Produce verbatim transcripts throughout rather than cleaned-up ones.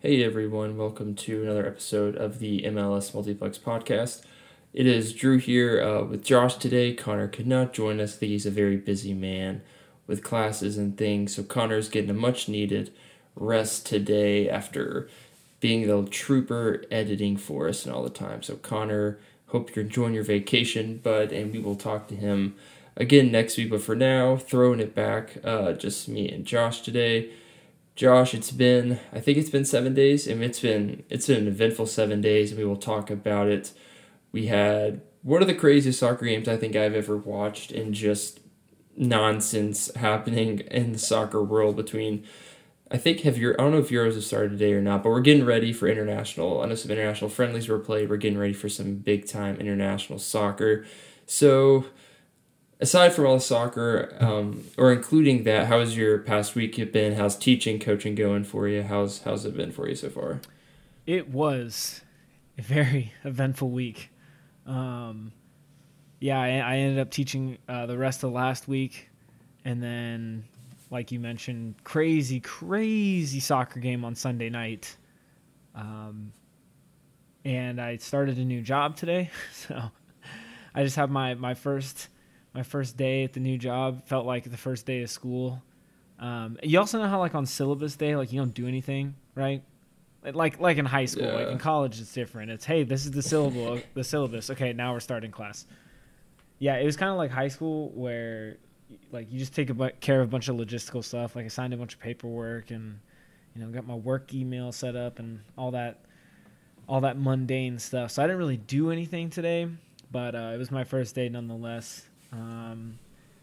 Hey everyone, welcome to another episode of the M L S Multiplex podcast. It is Drew here uh, with Josh today. Connor could not join us. I think he's a very busy man with classes and things, so Connor's getting a much needed rest today after being the trooper editing for us and all the time. So Connor, hope you're enjoying your vacation, bud, and we will talk to him again next week. But for now, throwing it back, uh, just me and Josh today. Josh, it's been, I think it's been seven days, and it's been it's been an eventful seven days, and we will talk about it. We had one of the craziest soccer games I think I've ever watched, and just nonsense happening in the soccer world between, I think, have your I don't know if Euros have started today or not, but we're getting ready for international, I know some international friendlies were played, we're getting ready for some big-time international soccer. So, aside from all the soccer, um, or including that, how has your past week been? How's teaching, coaching going for you? How's how's it been for you so far? It was a very eventful week. Um, yeah, I, I ended up teaching uh, the rest of last week, and then, like you mentioned, crazy, crazy soccer game on Sunday night. Um, and I started a new job today, so I just have my my first. My first day at the new job felt like the first day of school. Um, you also know how, like, on syllabus day, like, you don't do anything, right? Like, like in high school, Yeah. like in college, it's different. It's, hey, this is the syllable, the syllabus. Okay, now we're starting class. Yeah, it was kind of like high school where, like, you just take a bu- care of a bunch of logistical stuff. Like, I signed a bunch of paperwork and, you know, got my work email set up and all that, all that mundane stuff. So I didn't really do anything today, but uh, it was my first day nonetheless. Um,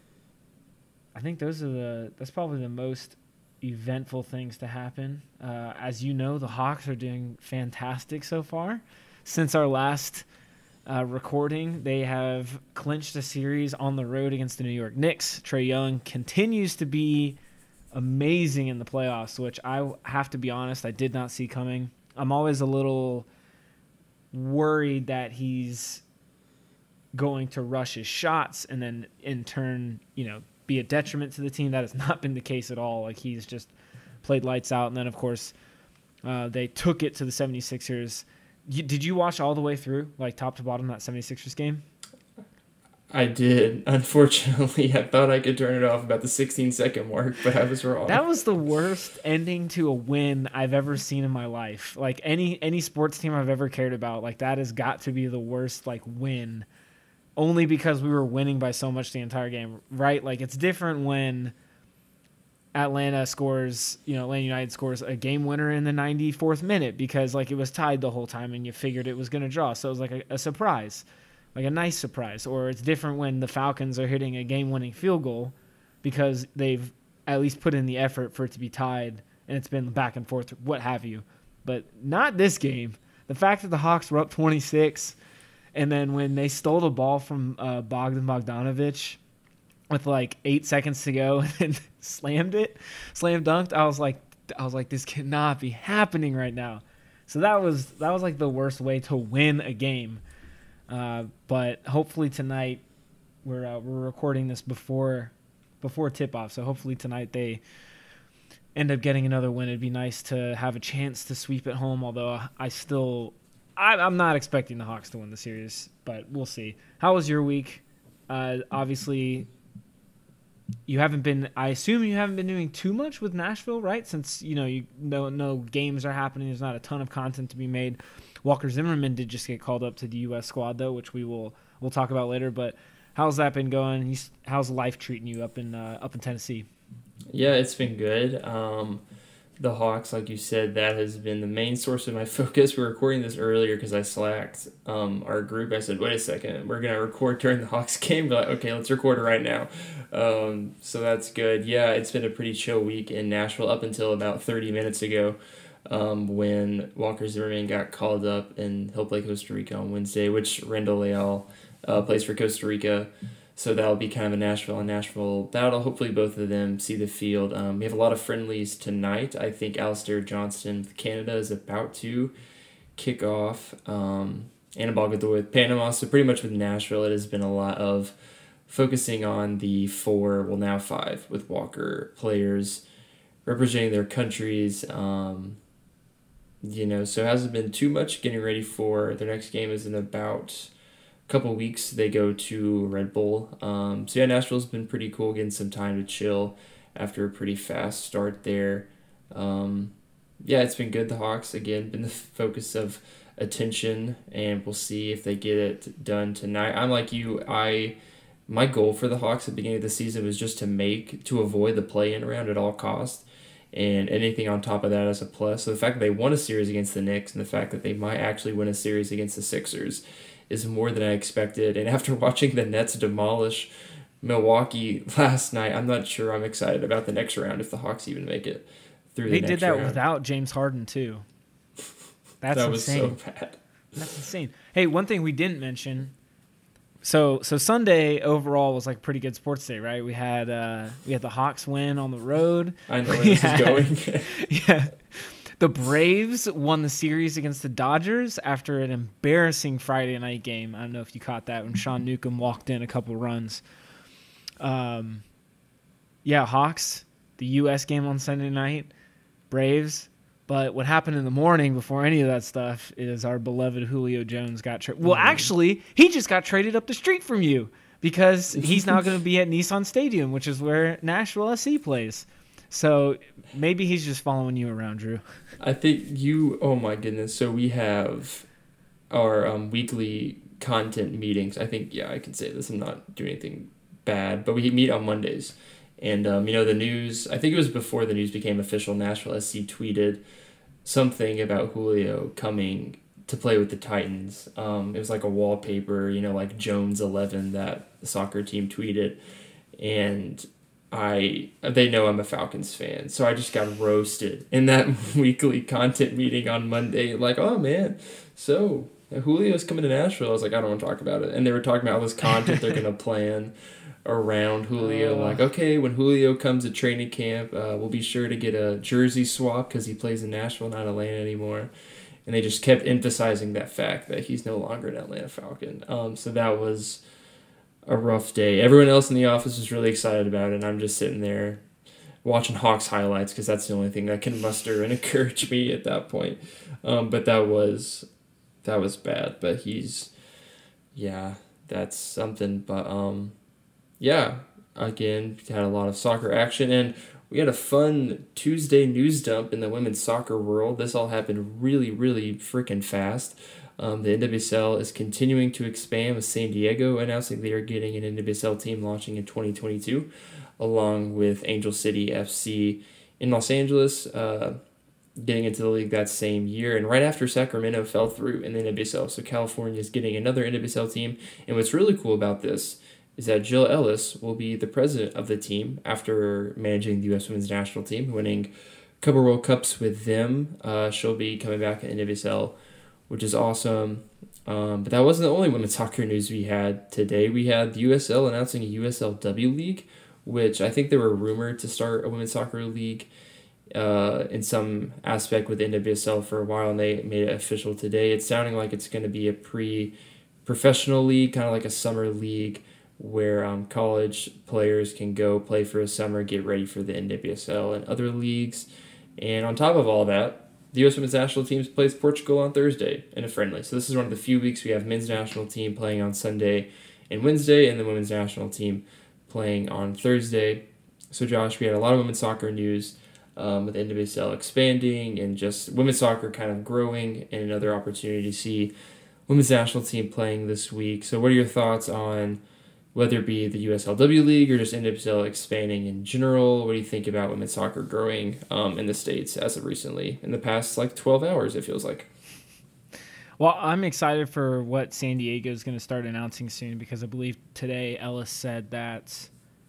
I think those are the that's probably the most eventful things to happen. Uh, as you know, the Hawks are doing fantastic so far. Since our last uh, recording, they have clinched a series on the road against the New York Knicks. Trae Young continues to be amazing in the playoffs, which I have to be honest, I did not see coming. I'm always a little worried that he's going to rush his shots and then in turn, you know, be a detriment to the team. That has not been the case at all. Like, he's just played lights out. And then, of course, uh, they took it to the seventy-sixers. You, did you watch all the way through, like, top to bottom, that seventy-sixers game? I did. Unfortunately, I thought I could turn it off about the sixteen-second mark, but I was wrong. That was the worst ending to a win I've ever seen in my life. Like, any any sports team I've ever cared about, like, that has got to be the worst, like, win. Only because we were winning by so much the entire game, right? Like, it's different when Atlanta scores, you know, Atlanta United scores a game winner in the ninety-fourth minute because, like, it was tied the whole time and you figured it was going to draw. So it was like a, a surprise, like a nice surprise. Or it's different when the Falcons are hitting a game-winning field goal because they've at least put in the effort for it to be tied and it's been back and forth, what have you. But not this game. The fact that the Hawks were up twenty-six. And then when they stole the ball from uh, Bogdan Bogdanovic with like eight seconds to go and slammed it, slam dunked, I was like, I was like, this cannot be happening right now. So that was that was like the worst way to win a game. Uh, but hopefully tonight, we're uh, we're recording this before before tip off. So hopefully tonight they end up getting another win. It'd be nice to have a chance to sweep at home. Although I still. I'm not expecting the Hawks to win the series, but we'll see. How was your week? Uh, obviously, you haven't been. I assume you haven't been doing too much with Nashville, right? Since you know you no no games are happening. There's not a ton of content to be made. Walker Zimmerman did just get called up to the U S squad though, which we will we'll talk about later. But how's that been going? He's, how's life treating you up in uh, up in Tennessee? Yeah, it's been good. Um, the Hawks, like you said, that has been the main source of my focus. We're recording this earlier because I slacked um, our group. I said, wait a second, we're going to record during the Hawks game. But like, okay, let's record it right now. Um, so that's good. Yeah, it's been a pretty chill week in Nashville up until about thirty minutes ago um, when Walker Zimmerman got called up, and he'll play Costa Rica on Wednesday, which Randall Leal uh, plays for Costa Rica. So that'll be kind of a Nashville and Nashville battle. Hopefully both of them see the field. Um, we have a lot of friendlies tonight. I think Alistair Johnston with Canada is about to kick off. Um, Anibal Godoy with Panama. So pretty much with Nashville, it has been a lot of focusing on the four, well now five, with Walker players representing their countries. Um, you know, so it hasn't been too much getting ready for their next game is in about a couple weeks. They go to Red Bull. Um, so yeah, Nashville's been pretty cool, getting some time to chill after a pretty fast start there. Um, yeah, it's been good. The Hawks, again, been the focus of attention, and we'll see if they get it done tonight. I'm like you. I My goal for the Hawks at the beginning of the season was just to make, to avoid the play-in round at all costs, and anything on top of that is a plus. So the fact that they won a series against the Knicks and the fact that they might actually win a series against the Sixers is more than I expected. And after watching the Nets demolish Milwaukee last night, I'm not sure I'm excited about the next round if the Hawks even make it through They the next did that round. without James Harden too. That's that was insane. so bad. That's insane. Hey, one thing we didn't mention. So so Sunday overall was like a pretty good sports day, right? We had uh, we had the Hawks win on the road. I know where We this had- is going. Yeah. The Braves won the series against the Dodgers after an embarrassing Friday night game. I don't know if you caught that when Sean Newcomb walked in a couple runs. Um, yeah, Hawks, the U S game on Sunday night, Braves. But what happened in the morning before any of that stuff is our beloved Julio Jones got traded. Well, actually, he just got traded up the street from you because he's now going to be at Nissan Stadium, which is where Nashville S C plays. So maybe he's just following you around, Drew. I think you, oh my goodness. So we have our um, weekly content meetings. I think, yeah, I can say this. I'm not doing anything bad, but we meet on Mondays. And, um, you know, the news, I think it was before the news became official, Nashville S C tweeted something about Julio coming to play with the Titans. Um, it was like a wallpaper, you know, like Jones eleven that the soccer team tweeted. And I they know I'm a Falcons fan, so I just got roasted in that weekly content meeting on Monday. Like, oh man, so Julio's coming to Nashville. I was like, I don't want to talk about it. And they were talking about all this content they're gonna plan around Julio. Uh. Like, okay, when Julio comes to training camp, uh, we'll be sure to get a jersey swap because he plays in Nashville, not Atlanta anymore. And they just kept emphasizing that fact that he's no longer an Atlanta Falcon. Um, so that was a rough day. Everyone else in the office was really excited about it, and I'm just sitting there watching Hawks highlights because that's the only thing that can muster and encourage me at that point. Um, but that was that was bad. But he's, yeah, that's something. But um, yeah, again, had a lot of soccer action, and we had a fun Tuesday news dump in the women's soccer world. This all happened really, really freaking fast. Um, the N W S L is continuing to expand with San Diego announcing they are getting an N W S L team launching in twenty twenty-two, along with Angel City F C in Los Angeles uh, getting into the league that same year. And right after Sacramento fell through in the N W S L, so California is getting another N W S L team. And what's really cool about this is that Jill Ellis will be the president of the team after managing the U S Women's National Team, winning a couple World Cups with them. Uh, she'll be coming back at N W S L, which is awesome. Um, but that wasn't the only women's soccer news we had today. We had the U S L announcing a U S L W League, which I think they were rumored to start a women's soccer league uh, in some aspect with N W S L for a while, and they made it official today. It's sounding like it's going to be a pre-professional league, kind of like a summer league, where um, college players can go play for a summer, get ready for the N W S L and other leagues. And on top of all that, the U S Women's National Team plays Portugal on Thursday in a friendly. So this is one of the few weeks we have men's national team playing on Sunday and Wednesday, and the women's national team playing on Thursday. So Josh, we had a lot of women's soccer news um, with N W S L expanding and just women's soccer kind of growing, and another opportunity to see women's national team playing this week. So what are your thoughts on whether it be the U S L W League or just N W S L expanding in general? What do you think about women's soccer growing um, in the States as of recently, in the past like twelve hours, it feels like? Well, I'm excited for what San Diego is going to start announcing soon, because I believe today Ellis said that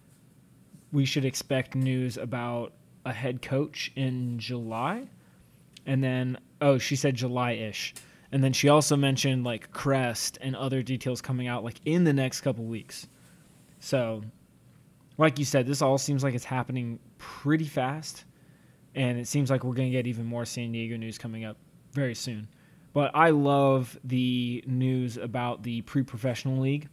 we should expect news about a head coach in July. And then, oh, she said July-ish. And then she also mentioned like Crest and other details coming out like in the next couple weeks. So, like you said, this all seems like it's happening pretty fast, and it seems like we're going to get even more San Diego news coming up very soon. But I love the news about the pre-professional league.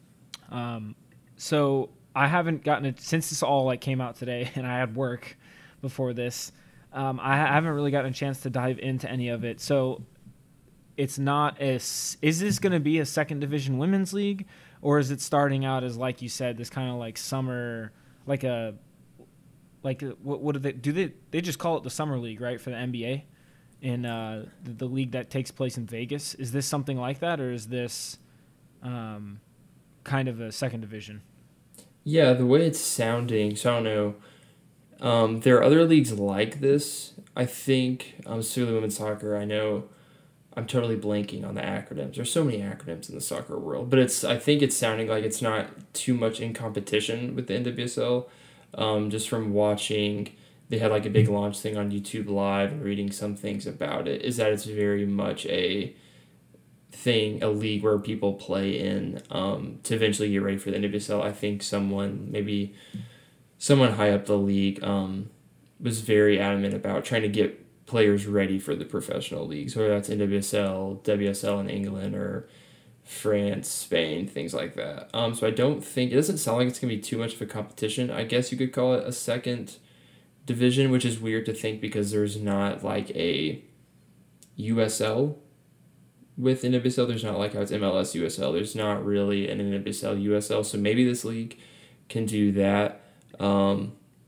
Um, so I haven't gotten it since this all like came out today, and I had work before this. Um, I haven't really gotten a chance to dive into any of it. So it's not as, is this going to be a second division women's league, or is it starting out as, like you said, this kind of like summer, like a, like a, what, what do they, do they, they just call it the summer league, right? For the N B A in uh, the, the league that takes place in Vegas. Is this something like that, or is this um, kind of a second division? Yeah, the way it's sounding, so I don't know. Um, there are other leagues like this. I think, um, specifically women's soccer, I know I'm totally blanking on the acronyms. There's so many acronyms in the soccer world, but it's I think it's sounding like it's not too much in competition with the N W S L. Um, just from watching, they had like a big launch thing on YouTube Live and reading some things about it, is that it's very much a thing, a league where people play in um, to eventually get ready for the N W S L. I think someone, maybe someone high up the league, um, was very adamant about trying to get players ready for the professional leagues, whether that's N W S L, W S L in England, or France, Spain, things like that. Um, so I don't think, it doesn't sound like it's going to be too much of a competition. I guess you could call it a second division, which is weird to think because there's not like a U S L with N W S L. There's not like how it's M L S U S L. There's not really an N W S L U S L, so maybe this league can do that. Um,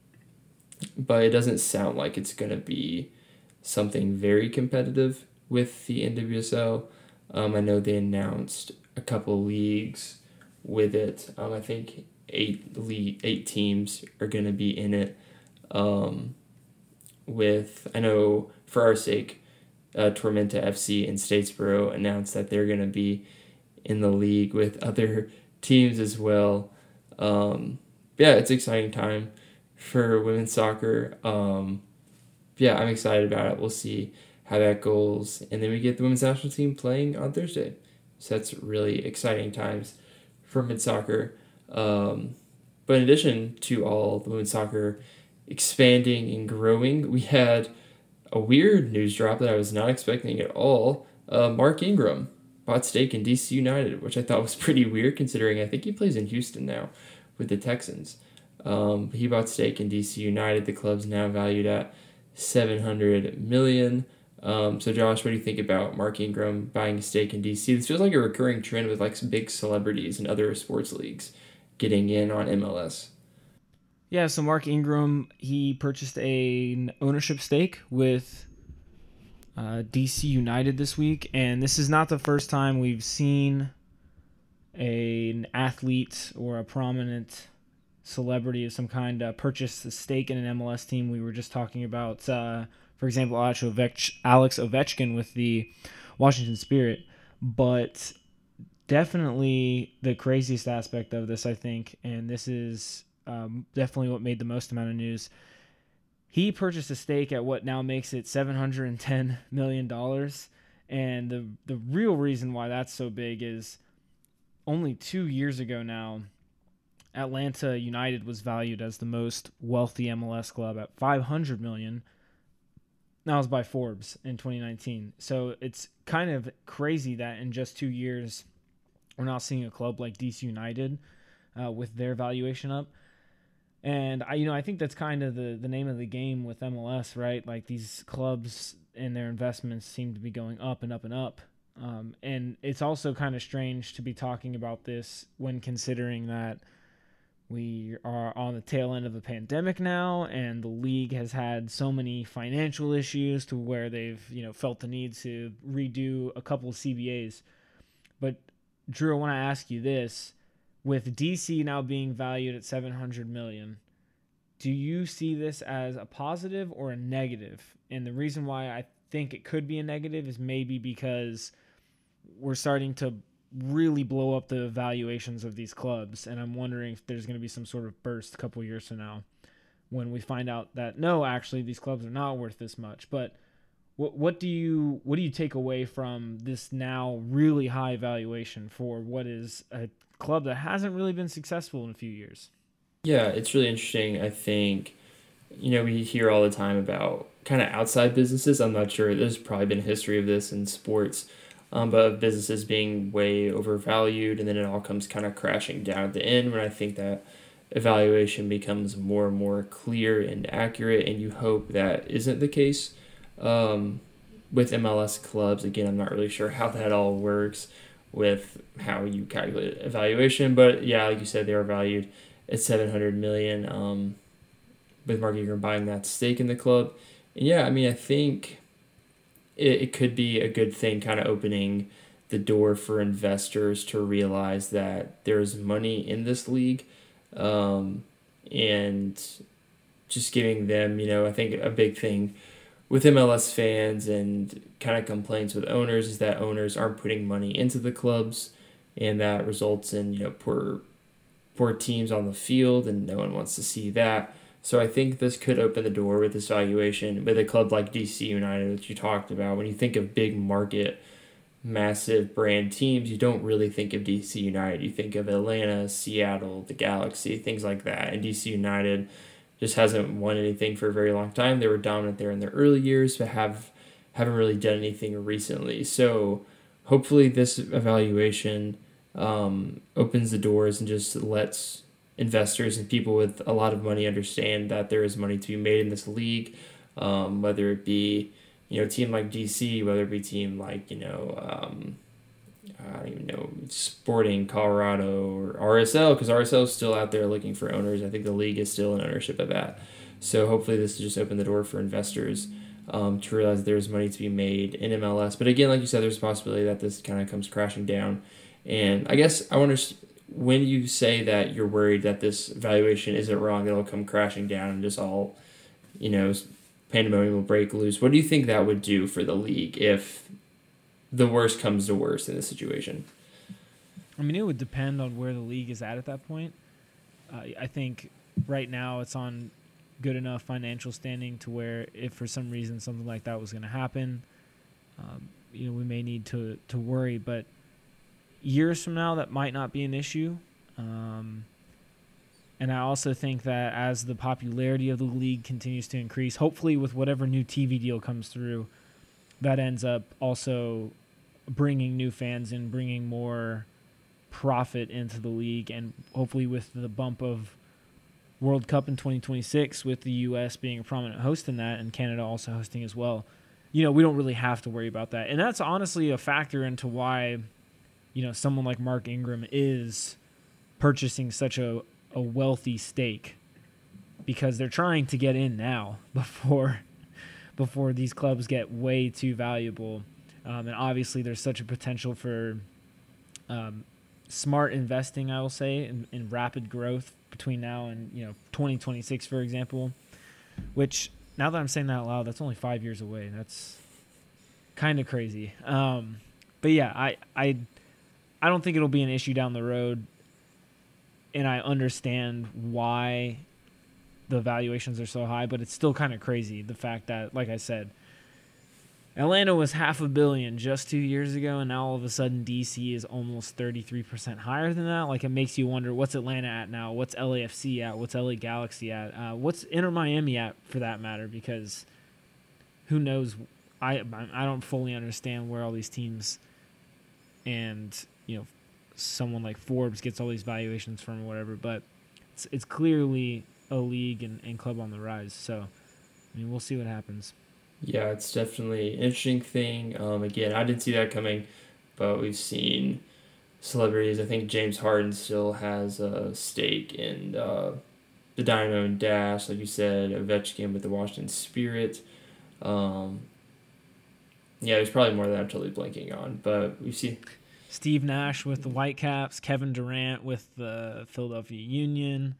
but it doesn't sound like it's going to be something very competitive with the N W S L. Um, I know they announced a couple leagues with it. Um, I think eight league, eight teams are going to be in it. Um, with I know for our sake, uh, Tormenta F C and Statesboro announced that they're going to be in the league with other teams as well. Um, yeah, it's an exciting time for women's soccer. Um, yeah, I'm excited about it. We'll see how that goes. And then we get the women's national team playing on Thursday. So that's really exciting times for men's soccer. Um, but in addition to all the women's soccer expanding and growing, we had a weird news drop that I was not expecting at all. Uh, Mark Ingram bought stake in D C United, which I thought was pretty weird considering I think he plays in Houston now with the Texans. Um, he bought stake in D C United. The club's now valued at seven hundred million dollars. Um, so Josh, what do you think about Mark Ingram buying a stake in D C? This feels like a recurring trend with like some big celebrities and other sports leagues getting in on M L S. Yeah, so Mark Ingram, he purchased a, an ownership stake with uh, D C United this week, and this is not the first time we've seen a, an athlete or a prominent celebrity of some kind uh, purchase a stake in an M L S team. We were just talking about, uh, for example, Alex Ovechkin with the Washington Spirit, but definitely the craziest aspect of this, I think, and this is um, definitely what made the most amount of news. He purchased a stake at what now makes it seven hundred ten million dollars, and the the real reason why that's so big is only two years ago now, Atlanta United was valued as the most wealthy M L S club at five hundred million dollars. That was by Forbes in twenty nineteen. So it's kind of crazy that in just two years, we're now seeing a club like D C United uh, with their valuation up. And I, you know, I think that's kind of the, the name of the game with M L S, right? Like these clubs and their investments seem to be going up and up and up. Um, and it's also kind of strange to be talking about this when considering that we are on the tail end of a pandemic now, and the league has had so many financial issues to where they've, you know, felt the need to redo a couple of C B As. But Drew, I want to ask you this: with D C now being valued at seven hundred million dollars, do you see this as a positive or a negative? And the reason why I think it could be a negative is maybe because we're starting to really blow up the valuations of these clubs, and I'm wondering if there's going to be some sort of burst a couple years from now when we find out that no, actually these clubs are not worth this much. But what what do you what do you take away from this now really high valuation for what is a club that hasn't really been successful in a few years? Yeah, it's really interesting. I think, you know, we hear all the time about kind of outside businesses. I'm not sure. There's probably been a history of this in sports. Um, but of businesses being way overvalued, and then it all comes kind of crashing down at the end when I think that evaluation becomes more and more clear and accurate, and you hope that isn't the case. Um, with M L S clubs, again, I'm not really sure how that all works with how you calculate evaluation, but yeah, like you said, they are valued at seven hundred million dollars, um, with Mark Ingram buying that stake in the club. And yeah, I mean, I think it, it could be a good thing, kind of opening the door for investors to realize that there's money in this league, um, and just giving them, you know, I think a big thing with M L S fans and kind of complaints with owners is that owners aren't putting money into the clubs, and that results in, you know, poor poor teams on the field, and no one wants to see that. So I think this could open the door with this valuation with a club like D C United, which you talked about. When you think of big market, massive brand teams, you don't really think of D C United. You think of Atlanta, Seattle, the Galaxy, things like that. And D C United just hasn't won anything for a very long time. They were dominant there in their early years, but have haven't really done anything recently. So hopefully this evaluation um, opens the doors and just lets investors and people with a lot of money understand that there is money to be made in this league, um, whether it be, you know, a team like D C, whether it be a team like, you know, um, I don't even know, Sporting Colorado or R S L, because R S L is still out there looking for owners. I think the league is still in ownership of that. So hopefully this will just open the door for investors um, to realize there's money to be made in M L S. But again, like you said, there's a possibility that this kind of comes crashing down. And I guess I wonder, when you say that you're worried that this valuation isn't wrong, it'll come crashing down and just all, you know, pandemonium will break loose. What do you think that would do for the league if the worst comes to worst in this situation? I mean, it would depend on where the league is at at that point. Uh, I think right now it's on good enough financial standing to where if for some reason something like that was going to happen, um, you know, we may need to, to worry. But years from now, that might not be an issue. Um, and I also think that as the popularity of the league continues to increase, hopefully with whatever new T V deal comes through, that ends up also bringing new fans in, bringing more profit into the league, and hopefully with the bump of World Cup in twenty twenty-six, with the U S being a prominent host in that and Canada also hosting as well, you know, we don't really have to worry about that. And that's honestly a factor into why, you know, someone like Mark Ingram is purchasing such a, a wealthy stake, because they're trying to get in now before before these clubs get way too valuable. Um, and obviously there's such a potential for um, smart investing, I will say, in, in rapid growth between now and, you know, twenty twenty-six, for example, which now that I'm saying that out loud, that's only five years away. That's kind of crazy. Um, but yeah, I, I, I don't think it'll be an issue down the road. And I understand why the valuations are so high, but it's still kind of crazy, the fact that, like I said, Atlanta was half a billion just two years ago, and now all of a sudden D C is almost thirty-three percent higher than that. Like, it makes you wonder, what's Atlanta at now? What's L A F C at? What's L A Galaxy at? Uh, what's Inter Miami at, for that matter? Because who knows? I I don't fully understand where all these teams and, you know, someone like Forbes gets all these valuations from or whatever, but it's, it's clearly a league and, and club on the rise. So, I mean, we'll see what happens. Yeah, it's definitely an interesting thing. Um, again, I didn't see that coming, but we've seen celebrities. I think James Harden still has a stake in uh, the Dynamo and Dash, like you said, Ovechkin with the Washington Spirit. Um, yeah, there's probably more that I'm totally blanking on, but we see Steve Nash with the Whitecaps, Kevin Durant with the Philadelphia Union.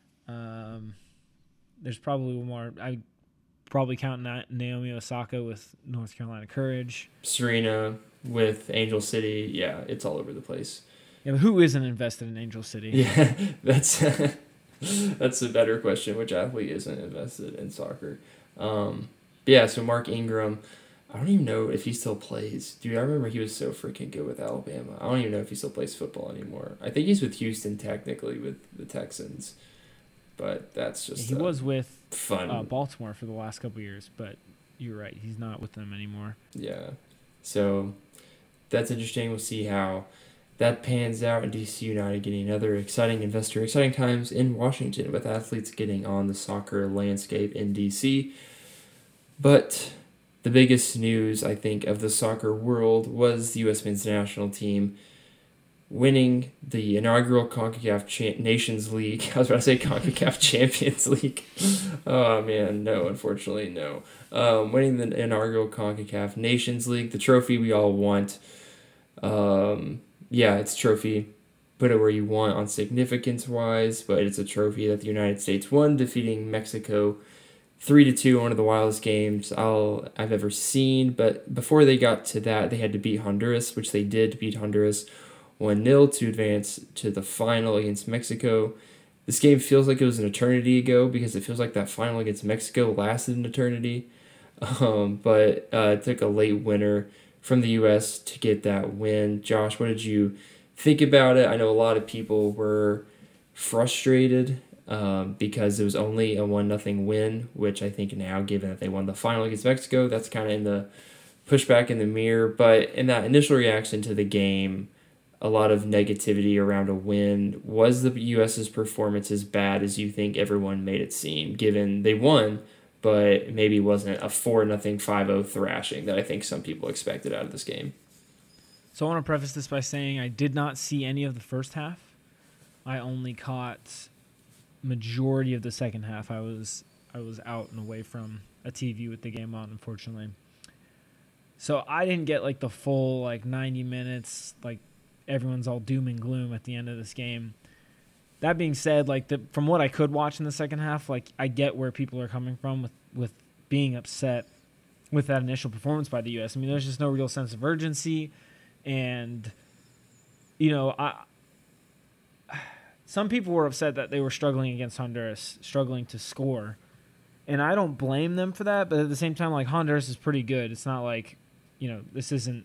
Um, there's probably more. I probably count Naomi Osaka with North Carolina Courage. Serena with Angel City. Yeah, it's all over the place. Yeah, but who isn't invested in Angel City? Yeah, that's that's a better question. Which athlete isn't invested in soccer? Um, but yeah, so Mark Ingram, I don't even know if he still plays. Dude, I remember he was so freaking good with Alabama. I don't even know if he still plays football anymore. I think he's with Houston technically with the Texans. But that's just yeah, he was with fun uh, Baltimore for the last couple of years, but you're right, he's not with them anymore. Yeah, so that's interesting. We'll see how that pans out and D C United getting another exciting investor, exciting times in Washington with athletes getting on the soccer landscape in D C. But the biggest news, I think, of the soccer world was the U S men's national team winning the inaugural CONCACAF Cha- Nations League. I was about to say CONCACAF Champions League. Oh, man, no, unfortunately, no. Um, winning the inaugural CONCACAF Nations League, the trophy we all want. Um, yeah, it's a trophy. Put it where you want on significance-wise, but it's a trophy that the United States won, defeating Mexico three to two, one of the wildest games I'll, I've ever seen. But before they got to that, they had to beat Honduras, which they did beat Honduras one nil to advance to the final against Mexico. This game feels like it was an eternity ago because it feels like that final against Mexico lasted an eternity. Um, but uh, it took a late winner from the U S to get that win. Josh, what did you think about it? I know a lot of people were frustrated um, because it was only a one nothing win, which I think now, given that they won the final against Mexico, that's kind of in the pushback in the mirror. But in that initial reaction to the game, a lot of negativity around a win. Was the U S's performance as bad as you think everyone made it seem, given they won, but maybe wasn't a four nothing, five oh thrashing that I think some people expected out of this game? So I want to preface this by saying I did not see any of the first half. I only caught majority of the second half. I was I was out and away from a T V with the game on, unfortunately. So I didn't get like the full like ninety minutes, like everyone's all doom and gloom at the end of this game. That being said, like the, from what I could watch in the second half, like I get where people are coming from with, with being upset with that initial performance by the U S. I mean, there's just no real sense of urgency, and you know, I some people were upset that they were struggling against Honduras, struggling to score, and I don't blame them for that. But at the same time, like Honduras is pretty good. It's not like, you know, this isn't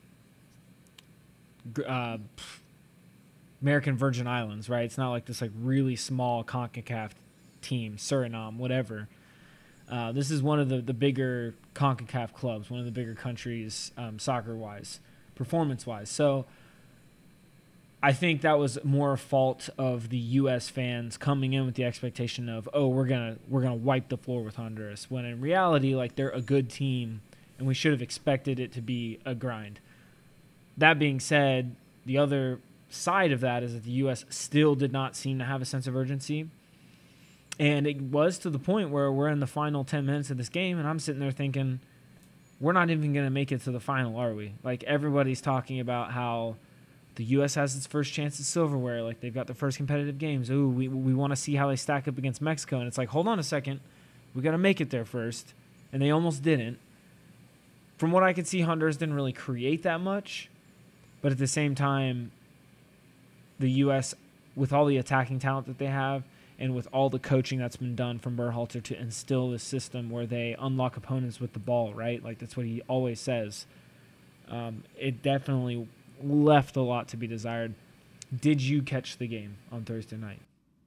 Uh, American Virgin Islands, right? It's not like this like really small CONCACAF team, Suriname, whatever. Uh, this is one of the, the bigger CONCACAF clubs, one of the bigger countries, um, soccer-wise, performance-wise. So I think that was more a fault of the U S fans coming in with the expectation of, oh, we're gonna we're gonna wipe the floor with Honduras, when in reality, like they're a good team, and we should have expected it to be a grind. That being said, the other side of that is that the U S still did not seem to have a sense of urgency. And it was to the point where we're in the final ten minutes of this game, and I'm sitting there thinking, we're not even going to make it to the final, are we? Like, everybody's talking about how the U S has its first chance at silverware. Like, they've got their first competitive games. Ooh, we, we want to see how they stack up against Mexico. And it's like, hold on a second. We got to make it there first. And they almost didn't. From what I could see, Honduras didn't really create that much. But at the same time, the U S, with all the attacking talent that they have and with all the coaching that's been done from Berhalter to instill this system where they unlock opponents with the ball, right? Like, that's what he always says. Um, it definitely left a lot to be desired. Did you catch the game on Thursday night?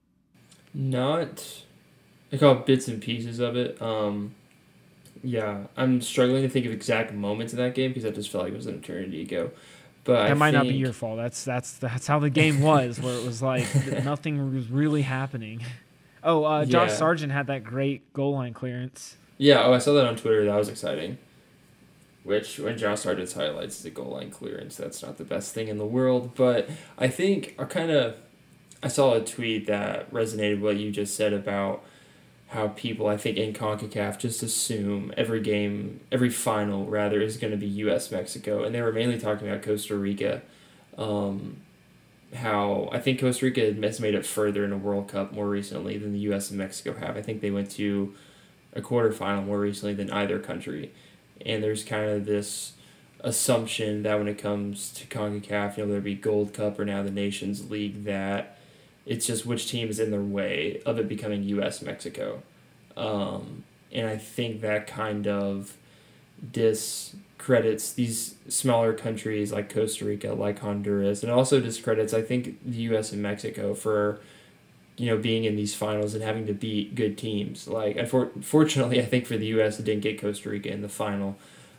Not. I caught bits and pieces of it. Um, yeah, I'm struggling to think of exact moments in that game because I just felt like it was an eternity ago. But that I might think, not be your fault. That's that's that's how the game was, where it was like nothing was really happening. Oh, uh, Josh Yeah. Sargent had that great goal line clearance. Yeah, oh, I saw that on Twitter. That was exciting. Which, when Josh Sargent's highlights the goal line clearance, that's not the best thing in the world. But I think I kind of, I saw a tweet that resonated with what you just said about how people, I think, in CONCACAF just assume every game, every final, rather, is going to be U S Mexico. And they were mainly talking about Costa Rica. Um, how I think Costa Rica has made it further in a World Cup more recently than the U S and Mexico have. I think they went to a quarterfinal more recently than either country. And there's kind of this assumption that when it comes to CONCACAF, you know, whether it be Gold Cup or now the Nations League, that it's just which team is in their way of it becoming U S Mexico. Um, and I think that kind of discredits these smaller countries like Costa Rica, like Honduras, and also discredits, I think, the U S and Mexico for, you know, being in these finals and having to beat good teams. Like, unfortunately, I think for the U S, it didn't get Costa Rica in the final.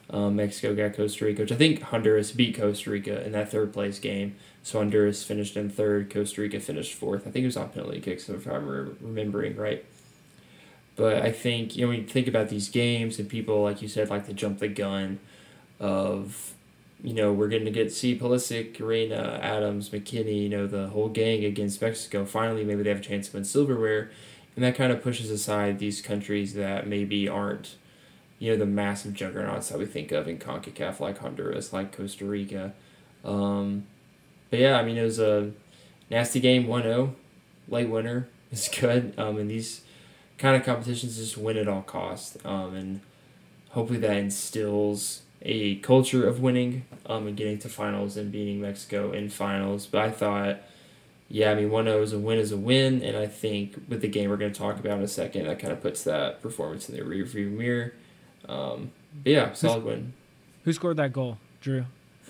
Um, Mexico got Costa Rica, which I think Honduras beat Costa Rica in that third place game. So Honduras finished in third, Costa Rica finished fourth. I think it was on penalty kicks, if I'm re- remembering right. But I think, you know, when you think about these games and people, like you said, like to jump the gun of, you know, we're going to get see Pulisic, Reina, Adams, McKinney, you know, the whole gang against Mexico. Finally, maybe they have a chance to win silverware. And that kind of pushes aside these countries that maybe aren't, you know, the massive juggernauts that we think of in CONCACAF, like Honduras, like Costa Rica. Um, but yeah, I mean, it was a nasty game, one oh. Late winner is good. Um, and these kind of competitions just win at all costs. Um, and hopefully that instills a culture of winning um, and getting to finals and beating Mexico in finals. But I thought, yeah, I mean, one oh is a win is a win. And I think with the game we're going to talk about in a second, that kind of puts that performance in the rearview mirror. Um, but yeah, solid Who's, win. Who scored that goal? Drew?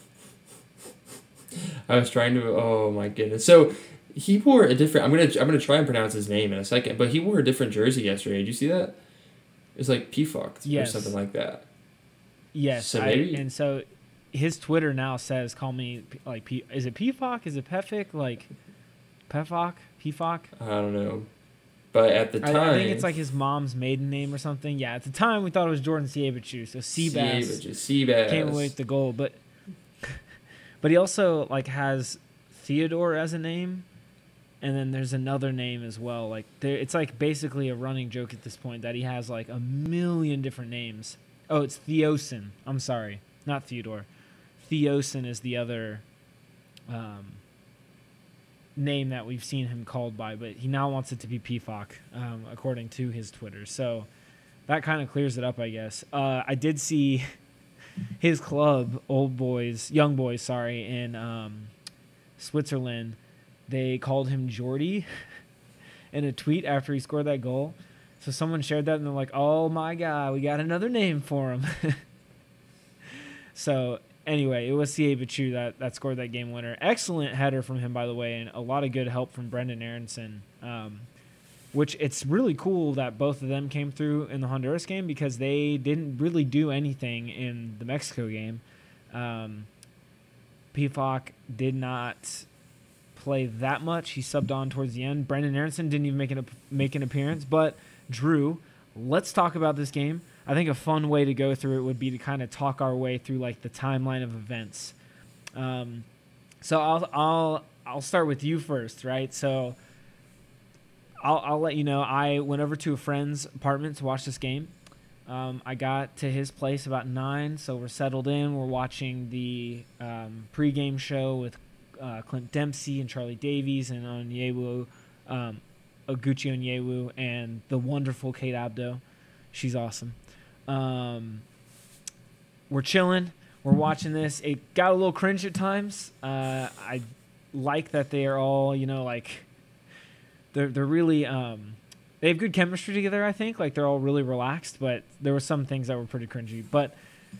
I was trying to. Oh my goodness! So he wore a different. I'm gonna. I'm gonna try and pronounce his name in a second. But he wore a different jersey yesterday. Did you see that? It was like Pfok Yes. or something like that. Yes. So I, maybe- and so his Twitter now says, "Call me like P, is it Pfok? Is it Pefik? Like Pefok? Pfok? I don't know. But at the I, time, I think it's like his mom's maiden name or something. Yeah. At the time, we thought it was Jordan Siebatcheu. So Seabass Seabass came away with the goal, but but he also like has Theodore as a name, and then there's another name as well. Like there, it's like basically a running joke at this point that he has like a million different names. Oh, it's Theosin. I'm sorry, not Theodore. Theosin is the other um, name that we've seen him called by, but he now wants it to be Pfok, um, according to his Twitter. So that kind of clears it up, I guess. Uh, I did see his club, Old Boys, Young Boys, sorry, in um, Switzerland. They called him Jordy in a tweet after he scored that goal. So someone shared that, and they're like, oh, my God, we got another name for him. So anyway, it was Siebatcheu that, that scored that game winner. Excellent header from him, by the way, and a lot of good help from Brendan Aronson, um, which it's really cool that both of them came through in the Honduras game because they didn't really do anything in the Mexico game. Um, Pfok did not play that much. He subbed on towards the end. Brendan Aronson didn't even make an, make an appearance. But, Drew, let's talk about this game. I think a fun way to go through it would be to kind of talk our way through like the timeline of events. Um, so I'll I'll I'll start with you first, right? So I'll I'll let you know. I went over to a friend's apartment to watch this game. Um, I got to his place about nine, so we're settled in. We're watching the um, pregame show with uh, Clint Dempsey and Charlie Davies and Onyewu, um, Oguchi Onyewu, and the wonderful Kate Abdo. She's awesome. Um, we're chilling. We're watching this. It got a little cringe at times. Uh, I like that they are all, you know, like they're they're really um, they have good chemistry together. I think like they're all really relaxed. But there were some things that were pretty cringy. But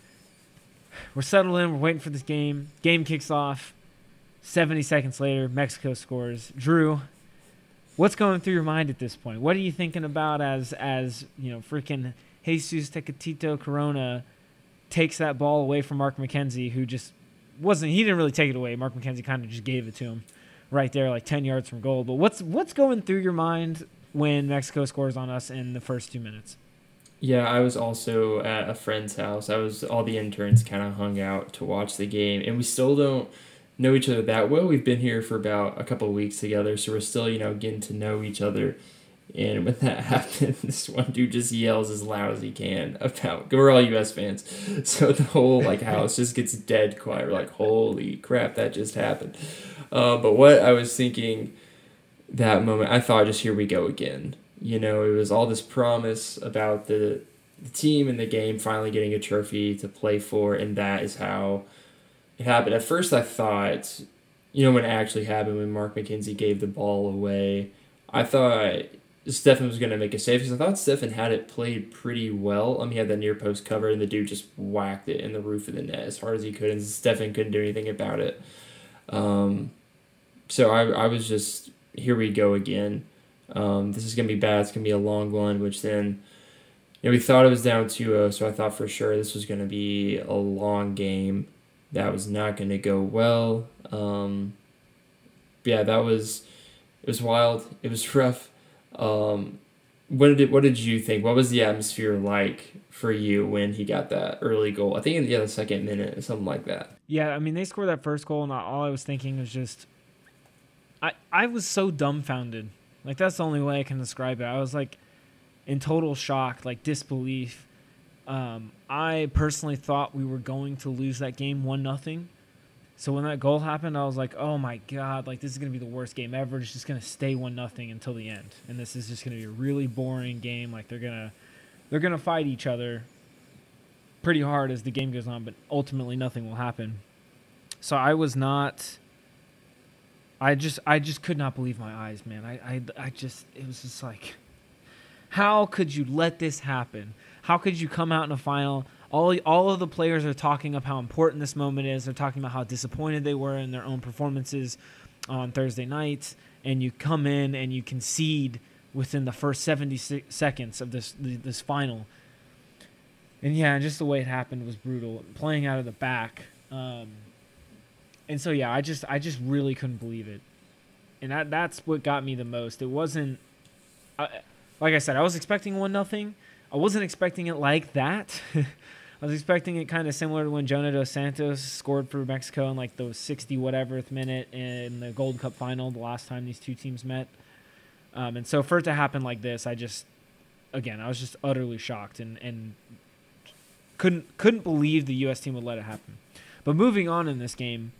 we're settled in. We're waiting for this game. Game kicks off. seventy seconds later, Mexico scores. Drew, what's going through your mind at this point? What are you thinking about as as you know, freaking Jesus Tecatito Corona takes that ball away from Mark McKenzie, who just wasn't, he didn't really take it away. Mark McKenzie kind of just gave it to him right there, like ten yards from goal. But what's what's going through your mind when Mexico scores on us in the first two minutes? Yeah, I was also at a friend's house. I was, all the interns kind of hung out to watch the game, and we still don't know each other that well. We've been here for about a couple of weeks together, so we're still, you know, getting to know each other. And when that happens, this one dude just yells as loud as he can about, we're all U S fans, so the whole like house just gets dead quiet. We're like, holy crap, that just happened. Uh, but what I was thinking that moment, I thought, just here we go again. You know, it was all this promise about the, the team and the game finally getting a trophy to play for, and that is how it happened. At first I thought, you know, when it actually happened, when Mark McKenzie gave the ball away, I thought Stefan was going to make a save, because I thought Stefan had it played pretty well. Um, he had that near post cover, and the dude just whacked it in the roof of the net as hard as he could, and Stefan couldn't do anything about it. Um, so I I was just, here we go again. Um, this is going to be bad. It's going to be a long one, which then, you know, we thought it was down two oh, so I thought for sure this was going to be a long game. That was not going to go well. Um, yeah, that was it was wild. It was rough. Um, what did it, what did you think? What was the atmosphere like for you when he got that early goal? I think in yeah, the second minute or something like that. Yeah, I mean, they scored that first goal, and all I was thinking was just, I I was so dumbfounded. Like, that's the only way I can describe it. I was like in total shock, like disbelief. Um, I personally thought we were going to lose that game one nothing. So when that goal happened, I was like, oh my God, like this is going to be the worst game ever. It's just going to stay one nothing until the end. And this is just going to be a really boring game. Like they're going to they're going to fight each other pretty hard as the game goes on, but ultimately nothing will happen. So I was not I just I just could not believe my eyes, man. I I I just it was just like, how could you let this happen? How could you come out in a final? All all of the players are talking about how important this moment is. They're talking about how disappointed they were in their own performances on Thursday night, and you come in and you concede within the first seventy seconds of this this final. And yeah, just the way it happened was brutal. Playing out of the back, um, and so yeah, I just I just really couldn't believe it, and that that's what got me the most. It wasn't, I, like I said, I was expecting one nothing. I wasn't expecting it like that. I was expecting it kind of similar to when Jonah Dos Santos scored for Mexico in like the sixty whateverth minute in the Gold Cup final the last time these two teams met. Um, and so for it to happen like this, I just, again, I was just utterly shocked and, and couldn't couldn't believe the U S team would let it happen. But moving on in this game,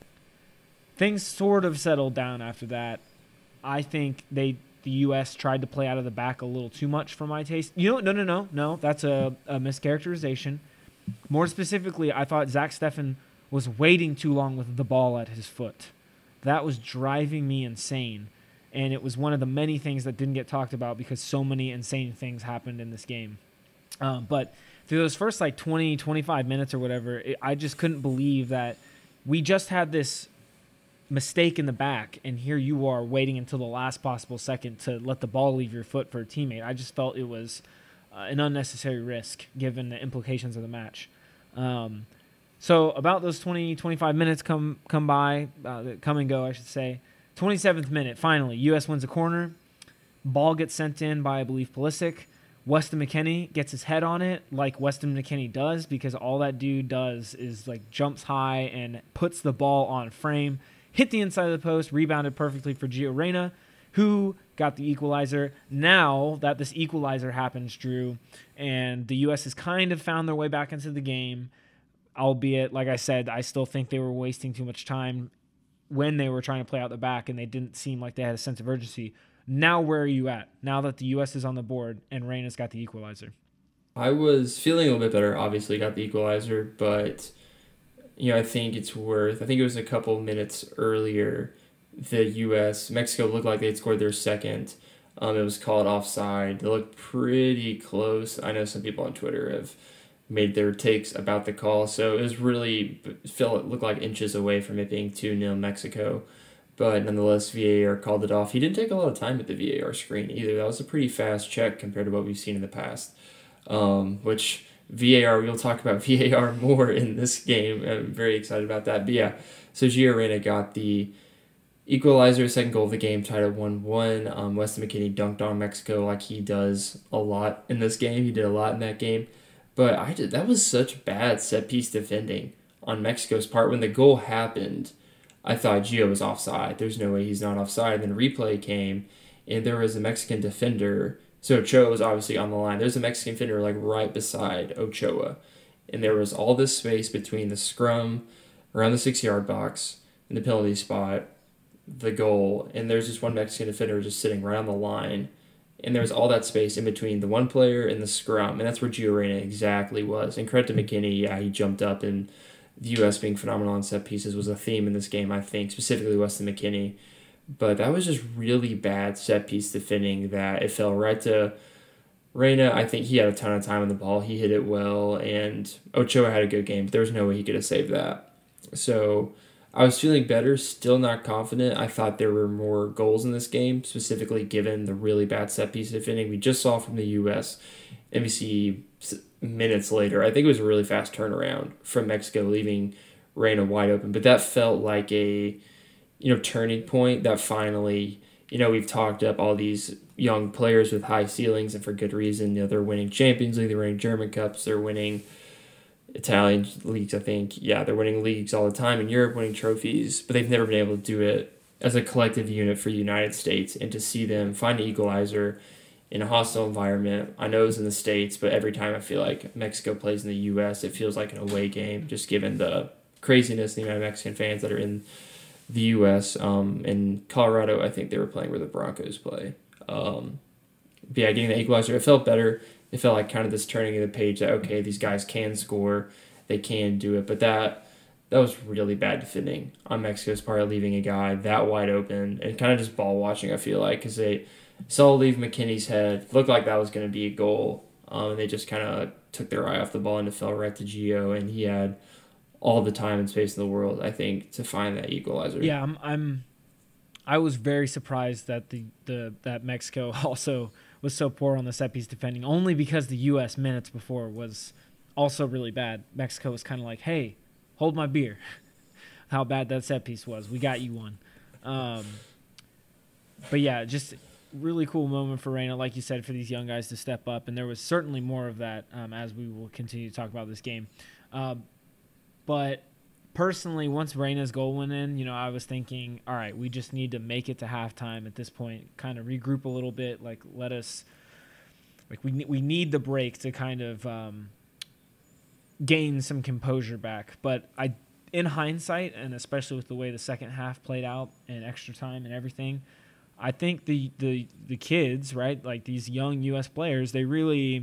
things sort of settled down after that. I think they the U S tried to play out of the back a little too much for my taste. You know, no, no, no, no. That's a, a mischaracterization. More specifically, I thought Zach Steffen was waiting too long with the ball at his foot. That was driving me insane. And it was one of the many things that didn't get talked about because so many insane things happened in this game. Um, but through those first like twenty, twenty-five minutes or whatever, it, I just couldn't believe that we just had this mistake in the back, and here you are waiting until the last possible second to let the ball leave your foot for a teammate. I just felt it was uh, an unnecessary risk given the implications of the match. Um, so about those twenty, twenty-five minutes come come by, uh, come and go, I should say. twenty-seventh minute, finally, U S wins a corner. Ball gets sent in by, I believe, Pulisic. Weston McKennie gets his head on it like Weston McKennie does, because all that dude does is like jumps high and puts the ball on frame, hit the inside of the post, rebounded perfectly for Gio Reyna, who got the equalizer. Now that this equalizer happens, Drew, and the U S has kind of found their way back into the game, albeit, like I said, I still think they were wasting too much time when they were trying to play out the back and they didn't seem like they had a sense of urgency. Now where are you at? Now that the U S is on the board and Reyna's got the equalizer. I was feeling a little bit better, obviously got the equalizer, but you know, I think it's worth, I think it was a couple minutes earlier, the U S, Mexico looked like they'd scored their second. Um, it was called offside. They looked pretty close. I know some people on Twitter have made their takes about the call, so it was really, felt looked like inches away from it being two nil Mexico. But nonetheless, V A R called it off. He didn't take a lot of time at the V A R screen either. That was a pretty fast check compared to what we've seen in the past, um, which V A R, we'll talk about V A R more in this game. I'm very excited about that. But yeah, so Gio Reyna got the equalizer, second goal of the game, tied at one one. Um, Weston McKennie dunked on Mexico like he does a lot in this game. He did a lot in that game. But I did that was such bad set-piece defending on Mexico's part. When the goal happened, I thought Gio was offside. There's no way he's not offside. Then replay came, and there was a Mexican defender. So Ochoa was obviously on the line. There's a Mexican defender like right beside Ochoa. And there was all this space between the scrum, around the six-yard box, and the penalty spot, the goal. And there's just one Mexican defender just sitting right on the line. And there was all that space in between the one player and the scrum. And that's where Gio Reyna exactly was. And credit to McKennie, yeah, he jumped up. And the U S being phenomenal on set pieces was a theme in this game, I think, specifically Weston McKennie. But that was just really bad set-piece defending that it fell right to Reyna. I think he had a ton of time on the ball. He hit it well, and Ochoa had a good game, but there was no way he could have saved that. So I was feeling better, still not confident. I thought there were more goals in this game, specifically given the really bad set-piece defending we just saw from the U S. M V C minutes later. I think it was a really fast turnaround from Mexico leaving Reyna wide open, but that felt like a, you know, turning point that finally, you know, we've talked up all these young players with high ceilings and for good reason. You know, they're winning Champions League, they're winning German Cups, they're winning Italian leagues, I think. Yeah, they're winning leagues all the time in Europe, winning trophies, but they've never been able to do it as a collective unit for the United States. And to see them find an equalizer in a hostile environment, I know it's in the States, but every time I feel like Mexico plays in the U S, it feels like an away game, just given the craziness, the amount of Mexican fans that are in the U S. Um, in Colorado, I think they were playing where the Broncos play. Um, but yeah, getting the equalizer, it felt better. It felt like kind of this turning of the page that, okay, these guys can score, they can do it. But that that was really bad defending on Mexico's part, leaving a guy that wide open and kind of just ball watching, I feel like, because they saw leave McKinney's head. Looked like that was going to be a goal. Um, and they just kind of took their eye off the ball and it fell right to Gio. And he had all the time and space in the world, I think, to find that equalizer. Yeah, I'm. I'm I was very surprised that the, the that Mexico also was so poor on the set piece defending, only because the U S minutes before was also really bad. Mexico was kind of like, hey, hold my beer. How bad that set piece was. We got you one. Um, but yeah, just really cool moment for Reyna, like you said, for these young guys to step up. And there was certainly more of that um, as we will continue to talk about this game. Um, but personally, once Reyna's goal went in, you know, I was thinking, all right, we just need to make it to halftime at this point, kind of regroup a little bit, like let us, like we we need the break to kind of um, gain some composure back. But I, in hindsight, and especially with the way the second half played out and extra time and everything, I think the the the kids, right, like these young U S players, they really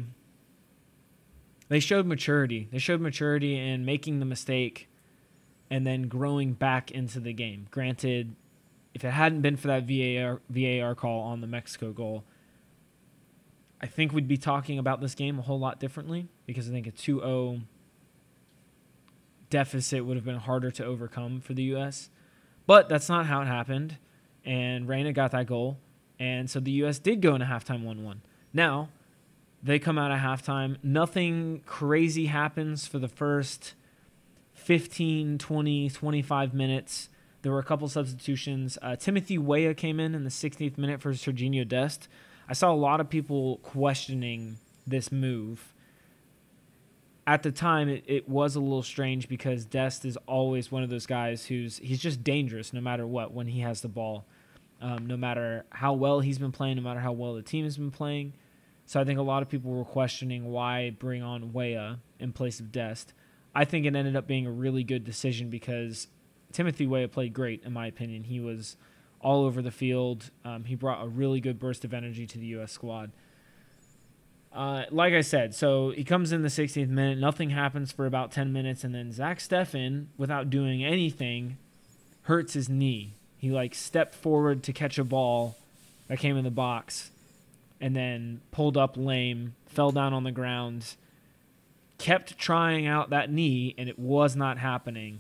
they showed maturity. They showed maturity in making the mistake and then growing back into the game. Granted, if it hadn't been for that V A R V A R call on the Mexico goal, I think we'd be talking about this game a whole lot differently, because I think a two oh deficit would have been harder to overcome for the U S. But that's not how it happened, and Reyna got that goal, and so the U S did go into halftime one one. Now, they come out of halftime. Nothing crazy happens for the first fifteen, twenty, twenty-five minutes. There were a couple substitutions. Uh, Timothy Weah came in in the sixteenth minute for Serginho Dest. I saw a lot of people questioning this move. At the time, it, it was a little strange because Dest is always one of those guys who's he's just dangerous no matter what when he has the ball. Um, no matter how well he's been playing, no matter how well the team has been playing. So I think a lot of people were questioning why bring on Weah in place of Dest. I think it ended up being a really good decision because Timothy Weah played great, in my opinion. He was all over the field. Um, he brought a really good burst of energy to the U S squad. Uh, like I said, so he comes in the sixteenth minute. Nothing happens for about ten minutes, and then Zach Steffen, without doing anything, hurts his knee. He, like, stepped forward to catch a ball that came in the box and then pulled up lame, fell down on the ground, kept trying out that knee, and it was not happening.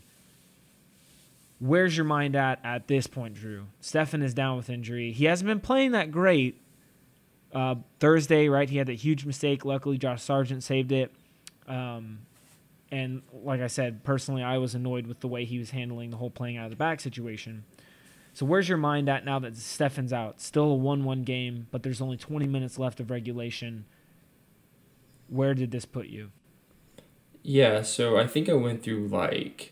Where's your mind at at this point, Drew? Steffen is down with injury. He hasn't been playing that great. Uh, Thursday, right, he had that huge mistake. Luckily, Josh Sargent saved it. Um, and like I said, personally, I was annoyed with the way he was handling the whole playing out of the back situation. So where's your mind at now that Steffen's out? Still a one one game, but there's only twenty minutes left of regulation. Where did this put you? Yeah, so I think I went through, like,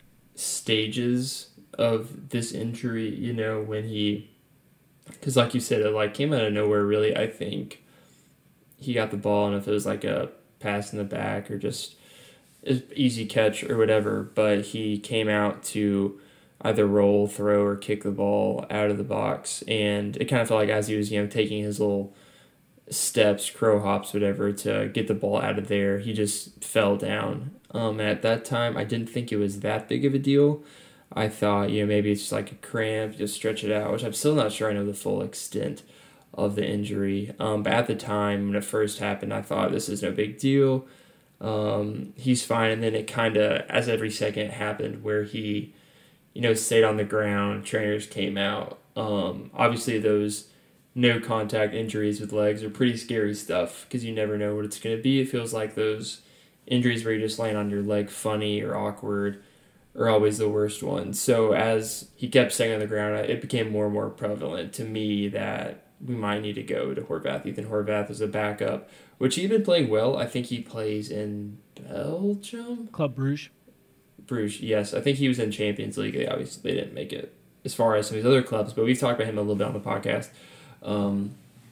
stages of this injury, you know, when he, because like you said, it, like, came out of nowhere, really. I think he got the ball, and if it was, like, a pass in the back or just an easy catch or whatever, but he came out to either roll, throw, or kick the ball out of the box, and it kind of felt like as he was, you know, taking his little steps, crow hops, whatever, to get the ball out of there, he just fell down. Um, and at that time, I didn't think it was that big of a deal. I thought, you know, maybe it's just like a cramp, just stretch it out, which I'm still not sure I know the full extent of the injury. Um, but at the time, when it first happened, I thought this is no big deal. Um, he's fine. And then it kind of, as every second happened, where he, you know, stayed on the ground, trainers came out. Um, obviously, those no contact injuries with legs are pretty scary stuff because you never know what it's going to be. It feels like those injuries where you just land on your leg funny or awkward are always the worst ones. So as he kept staying on the ground, it became more and more prevalent to me that we might need to go to Horvath. Ethan Horvath is a backup, which he'd been playing well. I think he plays in Belgium? Club Bruges. Bruges, yes. I think he was in Champions League. They obviously they didn't make it as far as some of these other clubs, but we've talked about him a little bit on the podcast. Um,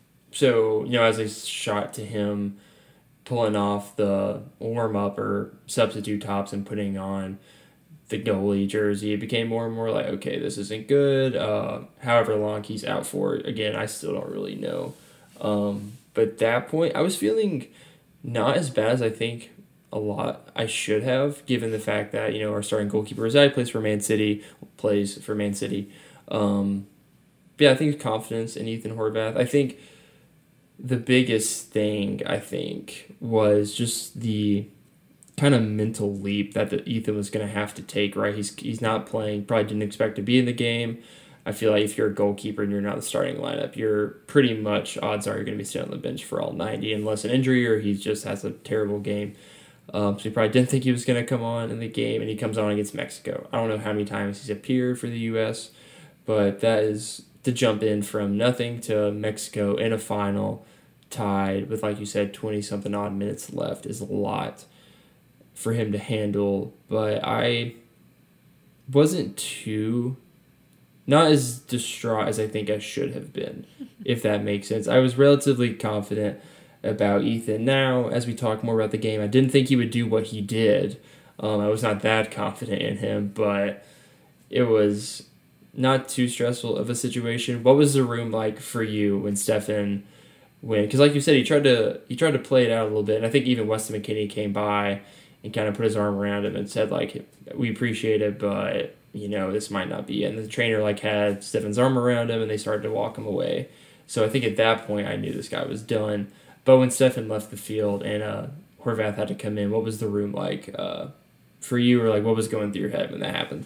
so, you know, as a shot to him pulling off the warm-up or substitute tops and putting on the goalie jersey, it became more and more like, okay, this isn't good. Uh, however long he's out for, again, I still don't really know. Um, but at that point, I was feeling not as bad as I think a lot I should have, given the fact that, you know, our starting goalkeeper Zai plays for Man City, plays for Man City. Um, but yeah, I think confidence in Ethan Horvath. I think the biggest thing, I think, was just the kind of mental leap that the Ethan was going to have to take, right? He's he's not playing, probably didn't expect to be in the game. I feel like if you're a goalkeeper and you're not the starting lineup, you're pretty much, odds are you're going to be sitting on the bench for all ninety unless an injury or he just has a terrible game. Um, so he probably didn't think he was going to come on in the game, and he comes on against Mexico. I don't know how many times he's appeared for the U S, but that is to jump in from nothing to Mexico in a final, tied with, like you said, twenty-something odd minutes left is a lot for him to handle. But I wasn't too, not as distraught as I think I should have been, if that makes sense. I was relatively confident about Ethan. Now, as we talk more about the game, I didn't think he would do what he did. Um, I was not that confident in him, but it was not too stressful of a situation. What was the room like for you when Stefan went? Because like you said, he tried to he tried to play it out a little bit, and I think even Weston McKennie came by and kind of put his arm around him and said, like, we appreciate it, but, you know, this might not be it. And the trainer, like, had Stefan's arm around him, and they started to walk him away. So I think at that point I knew this guy was done. But when Stefan left the field and uh, Horvath had to come in, what was the room like uh, for you, or like what was going through your head when that happened?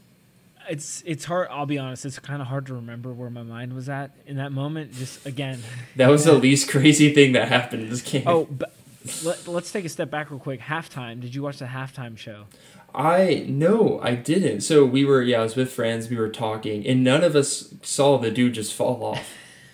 It's it's hard. I'll be honest. It's kind of hard to remember where my mind was at in that moment. Just again, that was yeah. the least crazy thing that happened in this game. Oh, but let, let's take a step back real quick. Halftime. Did you watch the halftime show? I no, I didn't. So we were yeah, I was with friends. We were talking, and none of us saw the dude just fall off.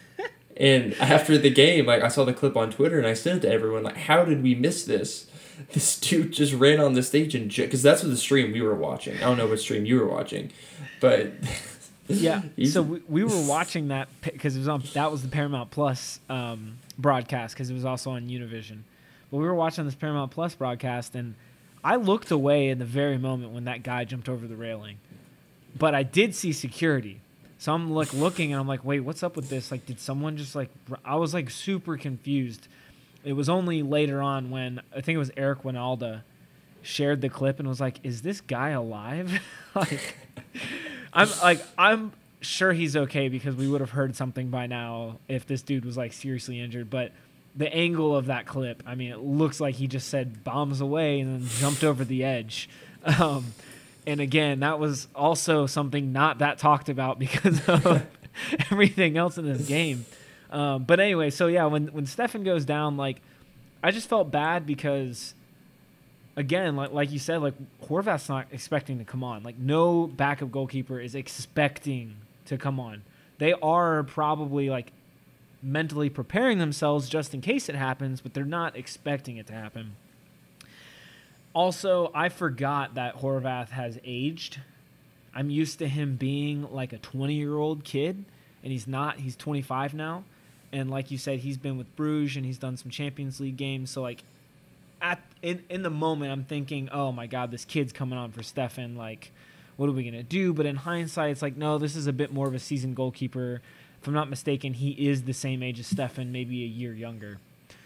And after the game, like I saw the clip on Twitter, and I sent it to everyone. Like, how did we miss this? This dude just ran on the stage and because that's what the stream we were watching. I don't know what stream you were watching, but yeah. So we, we were watching that because it was on. That was the Paramount Plus um, broadcast because it was also on Univision. But we were watching this Paramount Plus broadcast, and I looked away in the very moment when that guy jumped over the railing. But I did see security. So I'm like looking and I'm like, wait, what's up with this? Like, did someone just like, I was like super confused. It was only later on when I think it was Eric Winalda shared the clip and was like, is this guy alive? like, I'm like, I'm sure he's okay because we would have heard something by now if this dude was like seriously injured. But the angle of that clip, I mean, it looks like he just said bombs away and then jumped over the edge. Um, And again, that was also something not that talked about because of everything else in this game. Um, but anyway, so yeah, when when Stefan goes down, like I just felt bad because, again, like like you said, like Horvath's not expecting to come on. Like no backup goalkeeper is expecting to come on. They are probably like mentally preparing themselves just in case it happens, but they're not expecting it to happen. Also, I forgot that Horvath has aged. I'm used to him being like a twenty-year-old kid, and he's not. He's twenty-five now. And like you said, he's been with Bruges, and he's done some Champions League games. So, like, at in, in the moment, I'm thinking, oh, my God, this kid's coming on for Stefan. Like, what are we going to do? But in hindsight, it's like, no, this is a bit more of a seasoned goalkeeper. If I'm not mistaken, he is the same age as Stefan, maybe a year younger.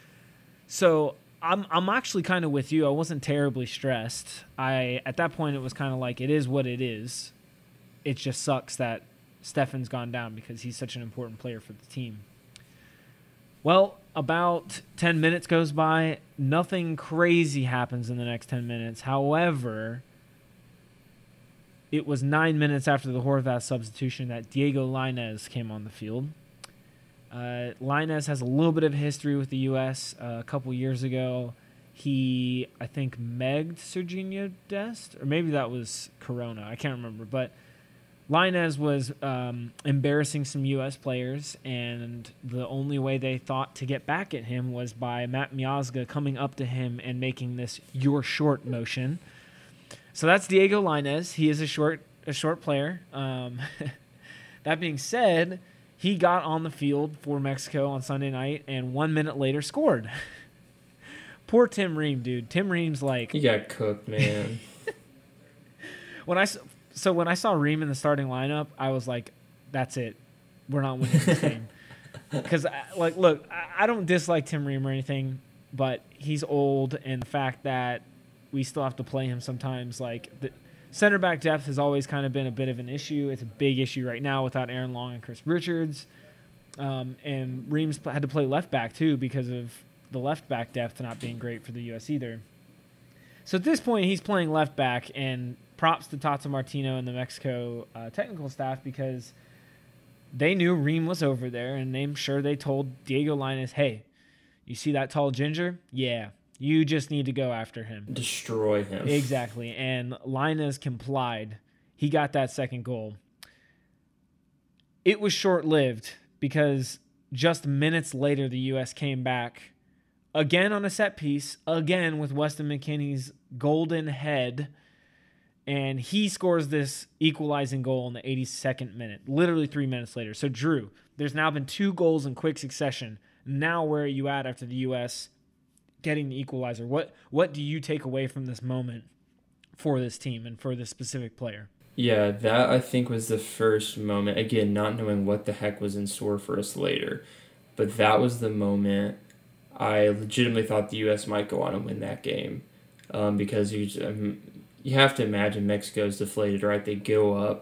So I'm I'm actually kind of with you. I wasn't terribly stressed. I at that point it was kind of like it is what it is. It just sucks that Stefan's gone down because he's such an important player for the team. Well, about ten minutes goes by. Nothing crazy happens in the next ten minutes. However, it was nine minutes after the Horvath substitution that Diego Lainez came on the field. Uh, Lainez has a little bit of history with the U S. Uh, a couple years ago, he, I think, megged Serginho Dest, or maybe that was Corona. I can't remember. But Lainez was um, embarrassing some U S players, and the only way they thought to get back at him was by Matt Miazga coming up to him and making this "you're short" motion. So that's Diego Lainez. He is a short a short player. Um, that being said, he got on the field for Mexico on Sunday night, and one minute later scored. Poor Tim Ream, dude. Tim Ream's like... He got cooked, man. when I, so when I saw Ream in the starting lineup, I was like, that's it. We're not winning this game. Because, like, look, I don't dislike Tim Ream or anything, but he's old, and the fact that we still have to play him sometimes, like... The, center back depth has always kind of been a bit of an issue. It's a big issue right now without Aaron Long and Chris Richards. Um, and Reams had to play left back, too, because of the left back depth not being great for the U S either. So at this point, he's playing left back, and props to Tata Martino and the Mexico uh, technical staff, because they knew Ream was over there, and I'm sure they told Diego Lainez, hey, you see that tall ginger? Yeah, you just need to go after him. Destroy him. Exactly, and Lainez complied. He got that second goal. It was short-lived, because just minutes later, the U S came back again on a set piece, again with Weston McKennie's golden head, and he scores this equalizing goal in the eighty-second minute, literally three minutes later. So, Drew, there's now been two goals in quick succession. Now where are you at after the U S getting the equalizer? What what do you take away from this moment for this team and for this specific player? Yeah, that I think was the first moment, again, not knowing what the heck was in store for us later, but that was the moment I legitimately thought the U S might go on and win that game, um, because you um, you have to imagine Mexico's deflated, right? They go up,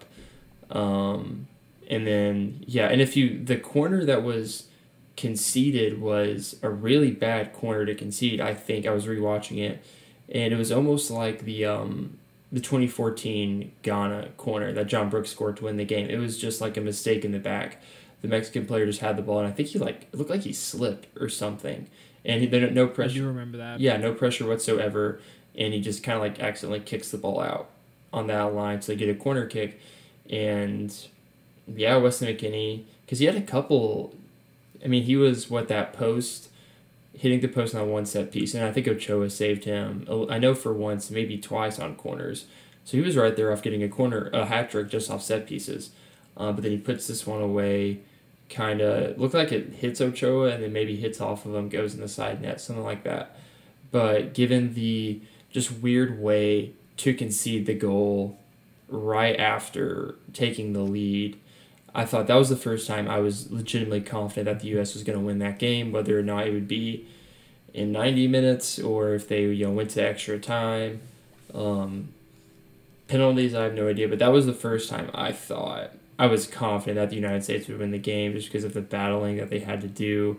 um, and then yeah, and if you the corner that was conceded was a really bad corner to concede. I think I was rewatching it, and it was almost like the um, the twenty fourteen Ghana corner that John Brooks scored to win the game. It was just like a mistake in the back. The Mexican player just had the ball, and I think he like it looked like he slipped or something. And he there no pressure. I do remember that. Yeah, no pressure whatsoever, and he just kind of like accidentally kicks the ball out on that line, so they get a corner kick. And yeah, Weston McKennie, because he had a couple. I mean, he was what that post, hitting the post on that one set piece, and I think Ochoa saved him. I know for once, maybe twice on corners. So he was right there off getting a corner, a hat trick just off set pieces. Uh, but then he puts this one away. Kind of looked like it hits Ochoa and then maybe hits off of him, goes in the side net, something like that. But given the just weird way to concede the goal right after taking the lead, I thought that was the first time I was legitimately confident that the U S was going to win that game, whether or not it would be in ninety minutes or if they you know went to extra time. Um, penalties, I have no idea, but that was the first time I thought I was confident that the United States would win the game just because of the battling that they had to do.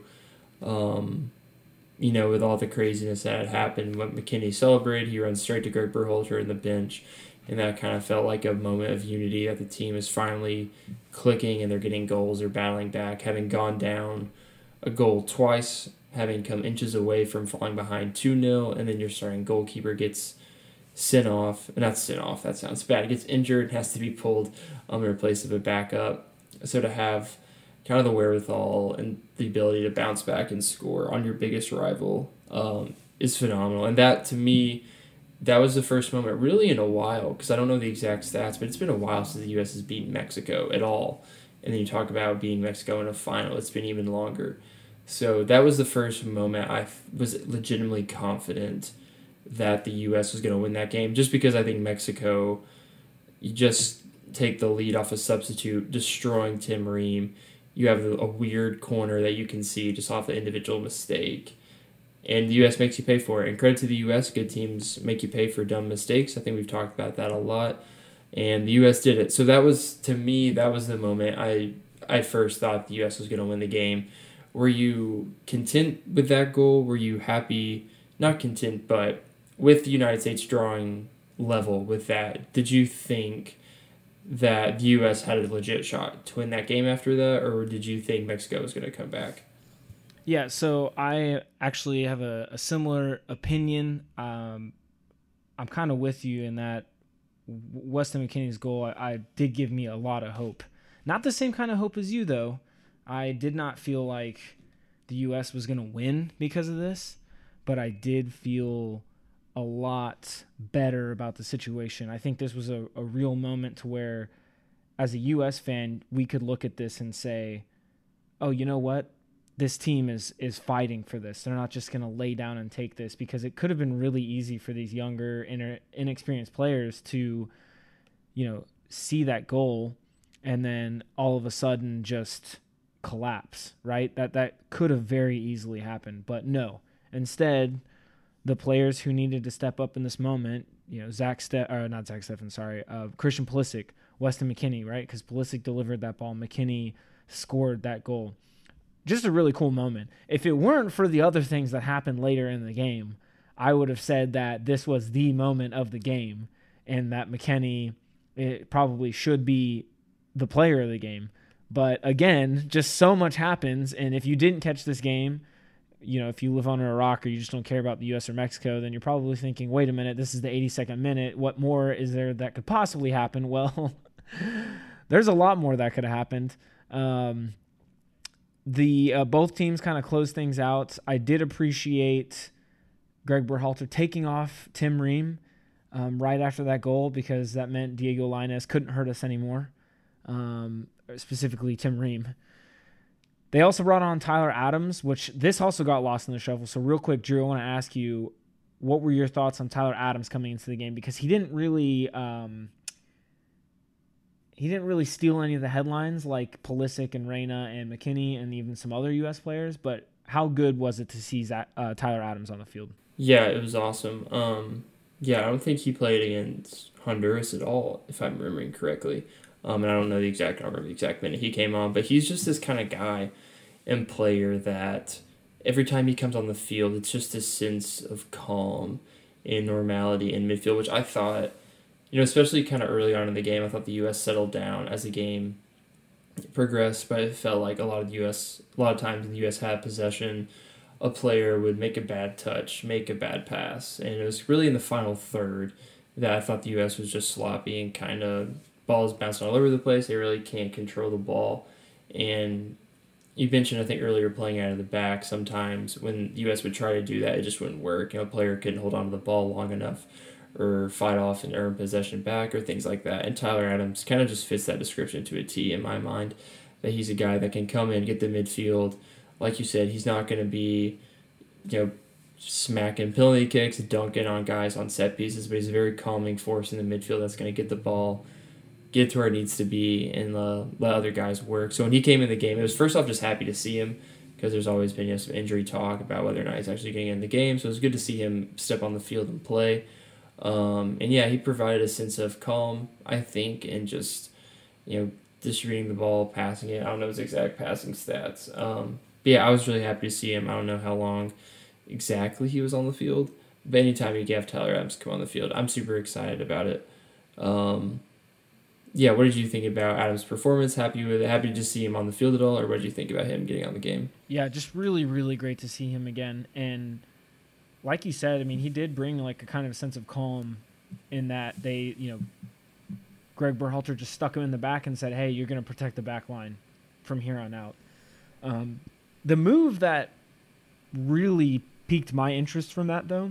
Um, you know, with all the craziness that had happened. When McKennie celebrated, he runs straight to Greg Berhalter in the bench, and that kind of felt like a moment of unity that the team is finally clicking and they're getting goals or battling back, having gone down a goal twice, having come inches away from falling behind two nil, and then your starting goalkeeper gets sent off, not sent off, that sounds bad, it gets injured, has to be pulled um, in place of a backup. So to have kind of the wherewithal and the ability to bounce back and score on your biggest rival um, is phenomenal. And that, to me, that was the first moment really in a while, because I don't know the exact stats, but it's been a while since the U S has beaten Mexico at all. And then you talk about beating Mexico in a final, it's been even longer. So that was the first moment I was legitimately confident that the U S was going to win that game, just because I think Mexico, you just take the lead off a substitute, destroying Tim Ream. You have a weird corner that you can see just off the individual mistake, and the U S makes you pay for it. And credit to the U S, good teams make you pay for dumb mistakes. I think we've talked about that a lot, and the U S did it. So that was, to me, that was the moment I, I first thought the U S was going to win the game. Were you content with that goal? Were you happy? Not content, but with the United States drawing level with that, did you think that the U S had a legit shot to win that game after that, or did you think Mexico was going to come back? Yeah, so I actually have a, a similar opinion. Um, I'm kind of with you in that Weston McKennie's goal I, I did give me a lot of hope. Not the same kind of hope as you, though. I did not feel like the U S was going to win because of this, but I did feel a lot better about the situation. I think this was a, a real moment to where, as a U S fan, we could look at this and say, oh, you know what? This team is is fighting for this. They're not just going to lay down and take this, because it could have been really easy for these younger, inexperienced players to, you know, see that goal and then all of a sudden just collapse, right? That that could have very easily happened, but no. Instead, the players who needed to step up in this moment, you know, Zach Ste- or not Zach Steffen, sorry, uh, Christian Pulisic, Weston McKennie, right? Because Pulisic delivered that ball, McKennie scored that goal. Just a really cool moment. If it weren't for the other things that happened later in the game, I would have said that this was the moment of the game and that McKennie it probably should be the player of the game. But again, just so much happens, and if you didn't catch this game, you know, if you live under a rock or you just don't care about the U S or Mexico, then you're probably thinking, wait a minute, this is the eighty-second minute. What more is there that could possibly happen? Well, there's a lot more that could have happened. Um, the uh, both teams kind of closed things out. I did appreciate Greg Berhalter taking off Tim Ream um, right after that goal, because that meant Diego Lainez couldn't hurt us anymore, um, specifically Tim Ream. They also brought on Tyler Adams, which this also got lost in the shuffle. So real quick, Drew, I want to ask you, what were your thoughts on Tyler Adams coming into the game? Because he didn't really um, he didn't really steal any of the headlines like Pulisic and Reyna and McKennie and even some other U S players. But how good was it to see Zach, uh, Tyler Adams on the field? Yeah, it was awesome. Um, yeah, I don't think he played against Honduras at all, if I'm remembering correctly. Um, and I don't know the exact number, the exact minute he came on, but he's just this kind of guy and player that every time he comes on the field, it's just this sense of calm and normality in midfield, which I thought, you know, especially kind of early on in the game, I thought the U S settled down as the game progressed, but it felt like a lot of the U S, a lot of times the U S had possession, a player would make a bad touch, make a bad pass, and it was really in the final third that I thought the U S was just sloppy and kind of balls bouncing all over the place. They really can't control the ball. And you mentioned, I think earlier, playing out of the back. Sometimes when the U S would try to do that, it just wouldn't work. You know, a player couldn't hold on to the ball long enough or fight off and earn possession back or things like that. And Tyler Adams kind of just fits that description to a T in my mind, that he's a guy that can come in, get the midfield. Like you said, he's not going to be, you know, smacking penalty kicks, dunking on guys on set pieces, but he's a very calming force in the midfield that's going to get the ball, get to where it needs to be, and uh, let other guys work. So when he came in the game, it was first off just happy to see him, because there's always been, you know, some injury talk about whether or not he's actually getting in the game. So it was good to see him step on the field and play. Um, and yeah, he provided a sense of calm, I think, and just, you know, distributing the ball, passing it. I don't know his exact passing stats. Um, but yeah, I was really happy to see him. I don't know how long exactly he was on the field, but anytime you have Tyler Adams come on the field, I'm super excited about it. Um, yeah, what did you think about Adams' performance? Happy with it? Happy to see him on the field at all, or what did you think about him getting on the game? Yeah, just really, really great to see him again. And like you said, I mean, he did bring like a kind of sense of calm in that they, you know, Greg Berhalter just stuck him in the back and said, hey, you're going to protect the back line from here on out. Um, the move that really piqued my interest from that, though,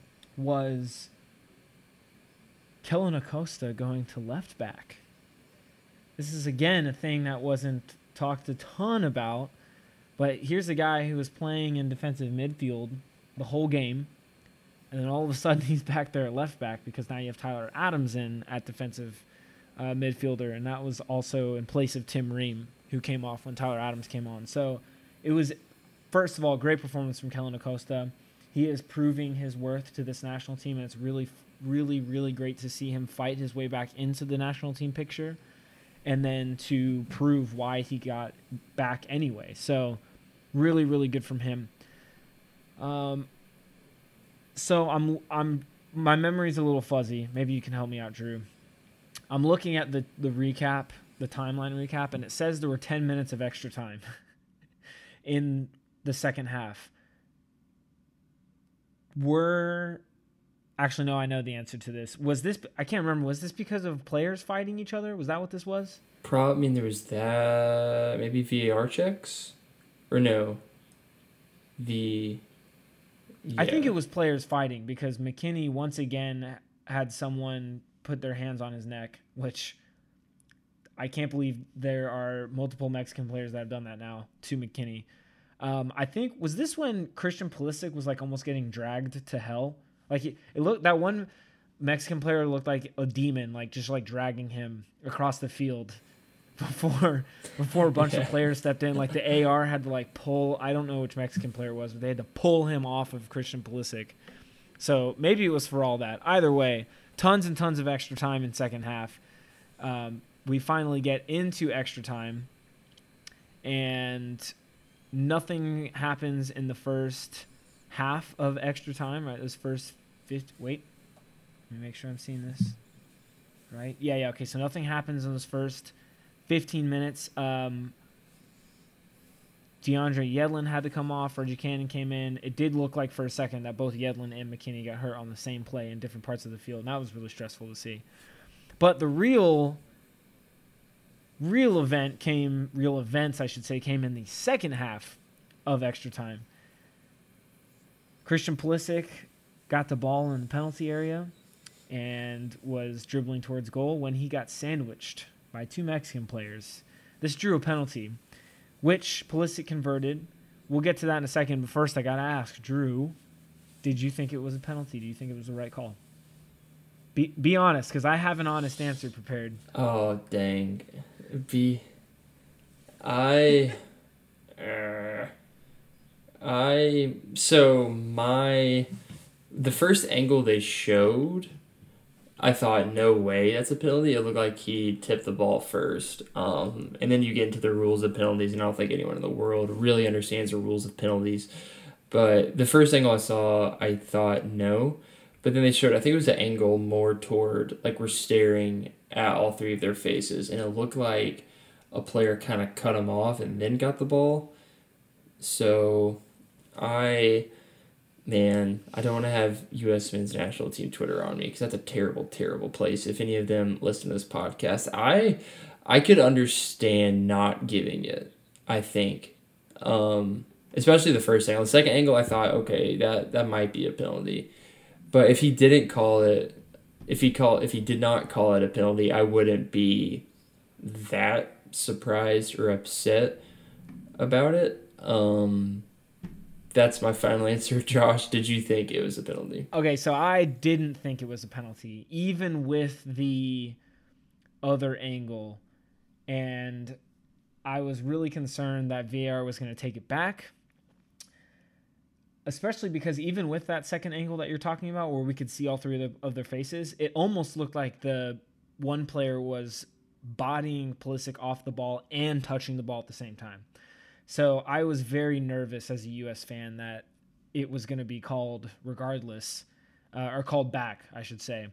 was Kellyn Acosta going to left back. This is, again, a thing that wasn't talked a ton about, but here's a guy who was playing in defensive midfield the whole game, and then all of a sudden he's back there at left back because now you have Tyler Adams in at defensive uh, midfielder, and that was also in place of Tim Ream, who came off when Tyler Adams came on. So it was, first of all, great performance from Kellyn Acosta. He is proving his worth to this national team, and it's really, really, really great to see him fight his way back into the national team picture, and then to prove why he got back anyway. So really, really good from him. Um, so I'm, I'm, my memory's a little fuzzy. Maybe you can help me out, Drew. I'm looking at the, the recap, the timeline recap, and it says there were ten minutes of extra time in the second half. Were actually no, I know the answer to this. Was this? I can't remember. Was this because of players fighting each other? Was that what this was? Probably. I mean, there was that. Maybe V A R checks, or no. The. Yeah. I think it was players fighting because McKinney once again had someone put their hands on his neck, which I can't believe there are multiple Mexican players that have done that now to McKinney. Um, I think, was this when Christian Pulisic was like almost getting dragged to hell? Like it, it looked, that one Mexican player looked like a demon, like just like dragging him across the field before before a bunch yeah. of players stepped in. Like the A R had to like pull, I don't know which Mexican player it was, but they had to pull him off of Christian Pulisic. So maybe it was for all that. Either way, tons and tons of extra time in second half. Um, we finally get into extra time, and nothing happens in the first half of extra time, right? Those first fifty, wait, let me make sure I'm seeing this right. Yeah, yeah, okay. So nothing happens in those first fifteen minutes. Um, DeAndre Yedlin had to come off. Reggie Cannon came in. It did look like for a second that both Yedlin and McKinney got hurt on the same play in different parts of the field, and that was really stressful to see. But the real, real event came, real events, I should say, came in the second half of extra time. Christian Pulisic got the ball in the penalty area and was dribbling towards goal when he got sandwiched by two Mexican players. This drew a penalty, which Pulisic converted. We'll get to that in a second, but first I got to ask, Drew, did you think it was a penalty? Do you think it was the right call? Be be honest, because I have an honest answer prepared. Oh, dang. Be... I... Uh, I... So, my... The first angle they showed, I thought, no way that's a penalty. It looked like he tipped the ball first. Um, and then you get into the rules of penalties, and I don't think anyone in the world really understands the rules of penalties. But the first angle I saw, I thought no. But then they showed, I think it was an angle more toward, like we're staring at all three of their faces. And it looked like a player kind of cut him off and then got the ball. So I... Man, I don't want to have U S men's national team Twitter on me because that's a terrible, terrible place. If any of them listen to this podcast, I I could understand not giving it, I think. Um, especially the first angle. The second angle, I thought, okay, that, that might be a penalty. But if he didn't call it, if he call, if he did not call it a penalty, I wouldn't be that surprised or upset about it. Um That's my final answer. Josh, did you think it was a penalty? Okay, so I didn't think it was a penalty, even with the other angle. And I was really concerned that V A R was going to take it back, especially because even with that second angle that you're talking about where we could see all three of, the, of their faces, it almost looked like the one player was bodying Pulisic off the ball and touching the ball at the same time. So I was very nervous as a U S fan that it was going to be called regardless, uh, or called back, I should say.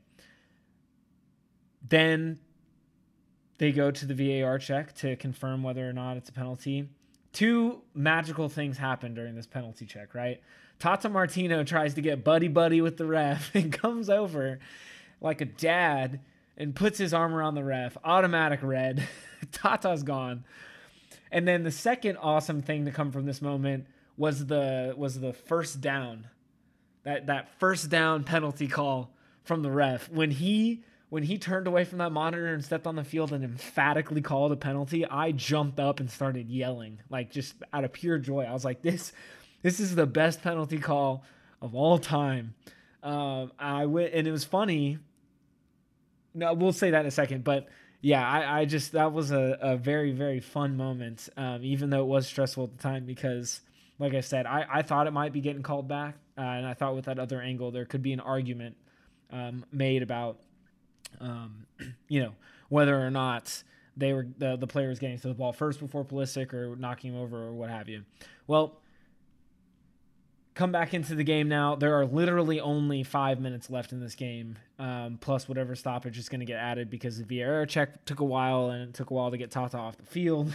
Then they go to the V A R check to confirm whether or not it's a penalty. Two magical things happen during this penalty check, right? Tata Martino tries to get buddy-buddy with the ref and comes over like a dad and puts his arm around the ref. Automatic red. Tata's gone. And then the second awesome thing to come from this moment was the was the first down, that that first down penalty call from the ref. When he when he turned away from that monitor and stepped on the field and emphatically called a penalty, I jumped up and started yelling, like just out of pure joy. I was like, this this is the best penalty call of all time. Um, I went, and it was funny. No, we'll say that in a second, but. Yeah, I, I just, that was a, a very, very fun moment, um, even though it was stressful at the time because, like I said, I, I thought it might be getting called back, uh, and I thought with that other angle there could be an argument um, made about, um, you know, whether or not they were the, the player was getting to the ball first before Pulisic or knocking him over or what have you. Well, come back into the game now. There are literally only five minutes left in this game, um, plus whatever stoppage is going to get added because the V A R check took a while, and it took a while to get Tata off the field.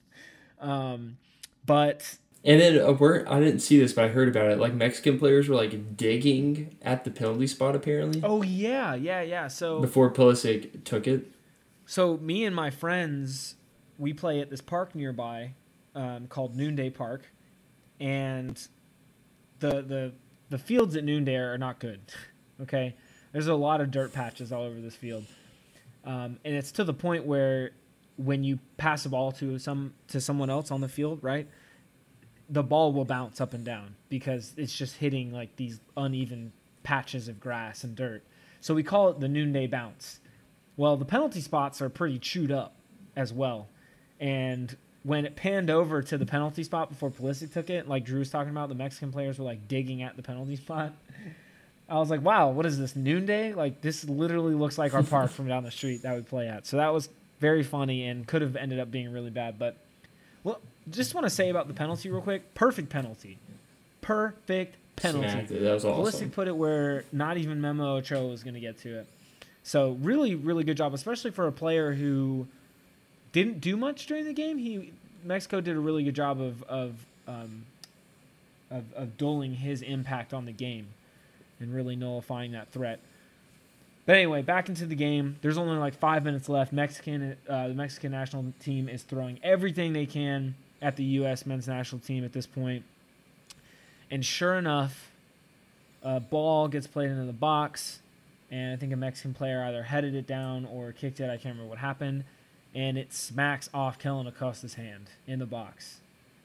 um, but and then uh, we're, I didn't see this, but I heard about it. Like Mexican players were like digging at the penalty spot apparently. Oh yeah, yeah, yeah. So before Pulisic took it. So me and my friends, we play at this park nearby, um, called Noonday Park, and the the the fields at Noonday are not good. Okay, there's a lot of dirt patches all over this field, um, and it's to the point where when you pass a ball to some to someone else on the field, right, the ball will bounce up and down because it's just hitting like these uneven patches of grass and dirt. So we call it the Noonday Bounce. Well, the penalty spots are pretty chewed up as well, and when it panned over to the penalty spot before Pulisic took it, like Drew was talking about, the Mexican players were like digging at the penalty spot. I was like, wow, what is this, Noonday? Like, this literally looks like our park from down the street that we play at. So that was very funny and could have ended up being really bad. But, well, just want to say about the penalty real quick. Perfect penalty. Perfect penalty. Smacked it. That was awesome. Pulisic put it where not even Memo Ochoa was going to get to it. So really, really good job, especially for a player who didn't do much during the game. He Mexico did a really good job of of um, of, of dulling his impact on the game and really nullifying that threat. But anyway, back into the game. There's only like five minutes left. Mexican uh, the Mexican national team is throwing everything they can at the U S men's national team at this point. And sure enough, a ball gets played into the box, and I think a Mexican player either headed it down or kicked it. I can't remember what happened. And it smacks off Kellen Acosta's hand in the box.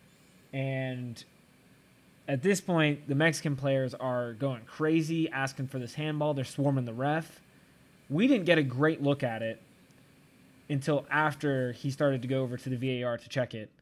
And at this point, the Mexican players are going crazy, asking for this handball. They're swarming the ref. We didn't get a great look at it until after he started to go over to the V A R to check it.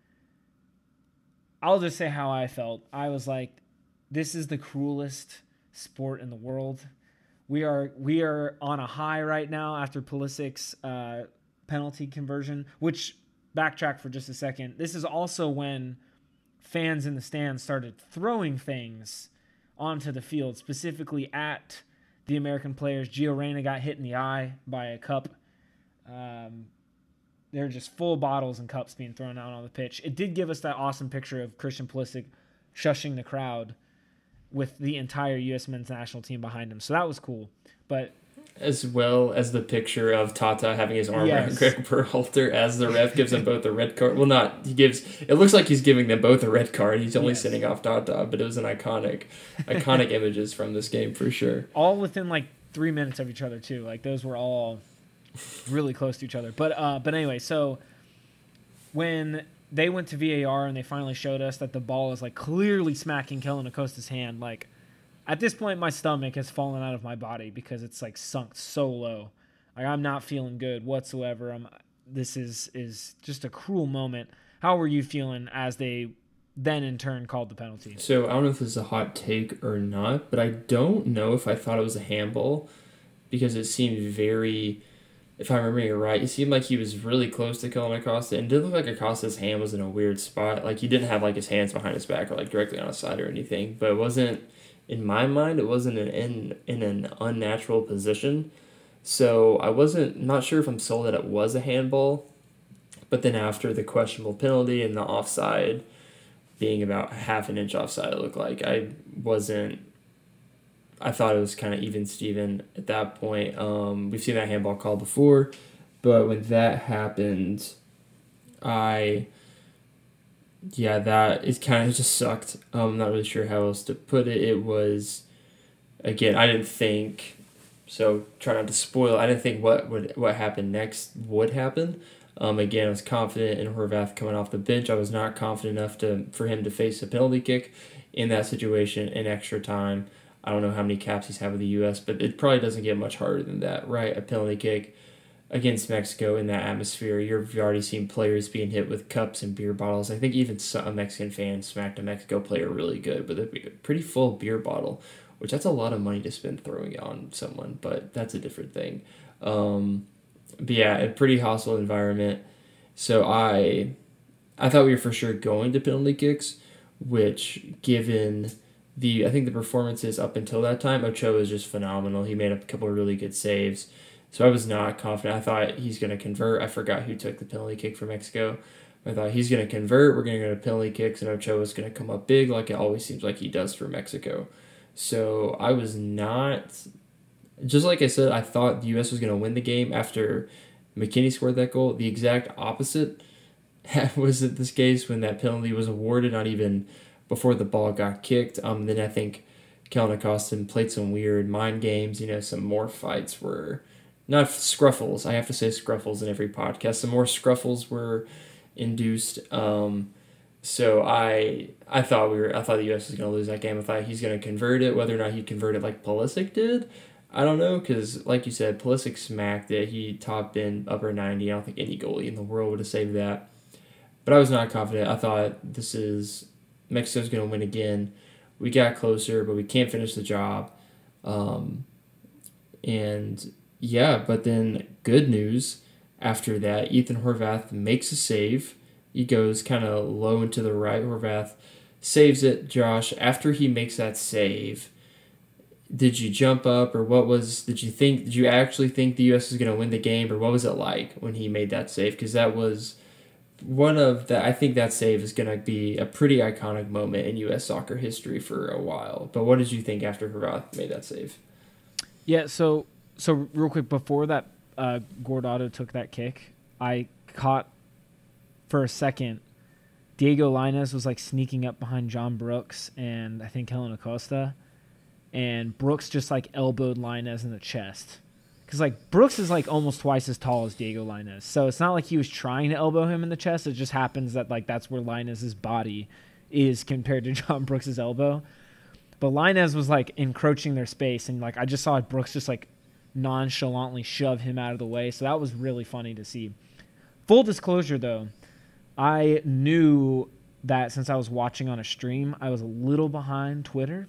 I'll just say how I felt. I was like, this is the cruelest sport in the world. We are we are on a high right now after Pulisic's uh, penalty conversion, which, backtrack for just a second, this is also when fans in the stands started throwing things onto the field, specifically at the American players. Gio Reyna got hit in the eye by a cup. Um, there were just full bottles and cups being thrown out on the pitch. It did give us that awesome picture of Christian Pulisic shushing the crowd with the entire U S men's national team behind him. So that was cool. But as well as the picture of Tata having his arm yes. around Greg Berhalter as the ref gives them both a red card. Well, not, he gives, it looks like he's giving them both a red card. He's only yes. sending off Tata, but it was an iconic, iconic images from this game for sure. All within like three minutes of each other too. Like those were all really close to each other. But, uh, but anyway, so when they went to V A R and they finally showed us that the ball is like clearly smacking Kellen Acosta's hand, like, at this point, my stomach has fallen out of my body because it's like sunk so low. Like I'm not feeling good whatsoever. I'm. This is is just a cruel moment. How were you feeling as they then in turn called the penalty? So I don't know if this is a hot take or not, but I don't know if I thought it was a handball because it seemed very, if I'm remembering it right, it seemed like he was really close to Kellen Acosta, and it did look like Acosta's hand was in a weird spot. Like he didn't have like his hands behind his back or like directly on his side or anything, but it wasn't. In my mind, it wasn't an, in in an unnatural position, so I wasn't not sure if I'm sold that it was a handball. But then after the questionable penalty and the offside being about half an inch offside, it looked like I wasn't. I thought it was kind of even Steven at that point. Um, we've seen that handball call before, but when that happened, I. Yeah, that it kind of just sucked. I'm not really sure how else to put it. It was, again, I didn't think, so try not to spoil, I didn't think what would what happened next would happen. Um, again, I was confident in Horvath coming off the bench. I was not confident enough to for him to face a penalty kick in that situation in extra time. I don't know how many caps he's had with the U S, but it probably doesn't get much harder than that, right? A penalty kick against Mexico in that atmosphere. You've already seen players being hit with cups and beer bottles. I think even a Mexican fan smacked a Mexico player really good with a pretty full beer bottle, which that's a lot of money to spend throwing it on someone, but that's a different thing. Um, but yeah, a pretty hostile environment. So I I thought we were for sure going to penalty kicks, which given the I think the performances up until that time, Ochoa was just phenomenal. He made a couple of really good saves. So I was not confident. I thought he's going to convert. I forgot who took the penalty kick for Mexico. I thought he's going to convert. We're going to go to penalty kicks, and Ochoa is going to come up big like it always seems like he does for Mexico. So I was not, just like I said, I thought the U S was going to win the game after McKinney scored that goal. The exact opposite was it this case when that penalty was awarded, not even before the ball got kicked. Um, then I think Kellen Acosta played some weird mind games. You know, some more fights were, not scruffles. I have to say scruffles in every podcast. Some more scruffles were induced. Um, so I I thought we were I thought the U S was going to lose that game. I thought he's going to convert it. Whether or not he converted like Pulisic did, I don't know, because like you said, Pulisic smacked it. He topped in upper ninety. I don't think any goalie in the world would have saved that. But I was not confident. I thought this is Mexico's going to win again. We got closer, but we can't finish the job. Um, and yeah, but then good news after that, Ethan Horvath makes a save. He goes kind of low and to the right. Horvath saves it. Josh, after he makes that save, did you jump up, or what was, did you think, did you actually think the U S was going to win the game, or what was it like when he made that save? Because that was one of the, I think that save is going to be a pretty iconic moment in U S soccer history for a while. But what did you think after Horvath made that save? Yeah, so so real quick, before that uh, Guardado took that kick, I caught for a second Diego Lainez was like sneaking up behind John Brooks and I think Kellen Acosta, and Brooks just like elbowed Lainez in the chest. Because like Brooks is like almost twice as tall as Diego Lainez, so it's not like he was trying to elbow him in the chest. It just happens that like that's where Lainez's body is compared to John Brooks's elbow. But Lainez was like encroaching their space, and like I just saw Brooks just like nonchalantly shove him out of the way. So that was really funny to see. Full disclosure though, I knew that since I was watching on a stream, I was a little behind Twitter.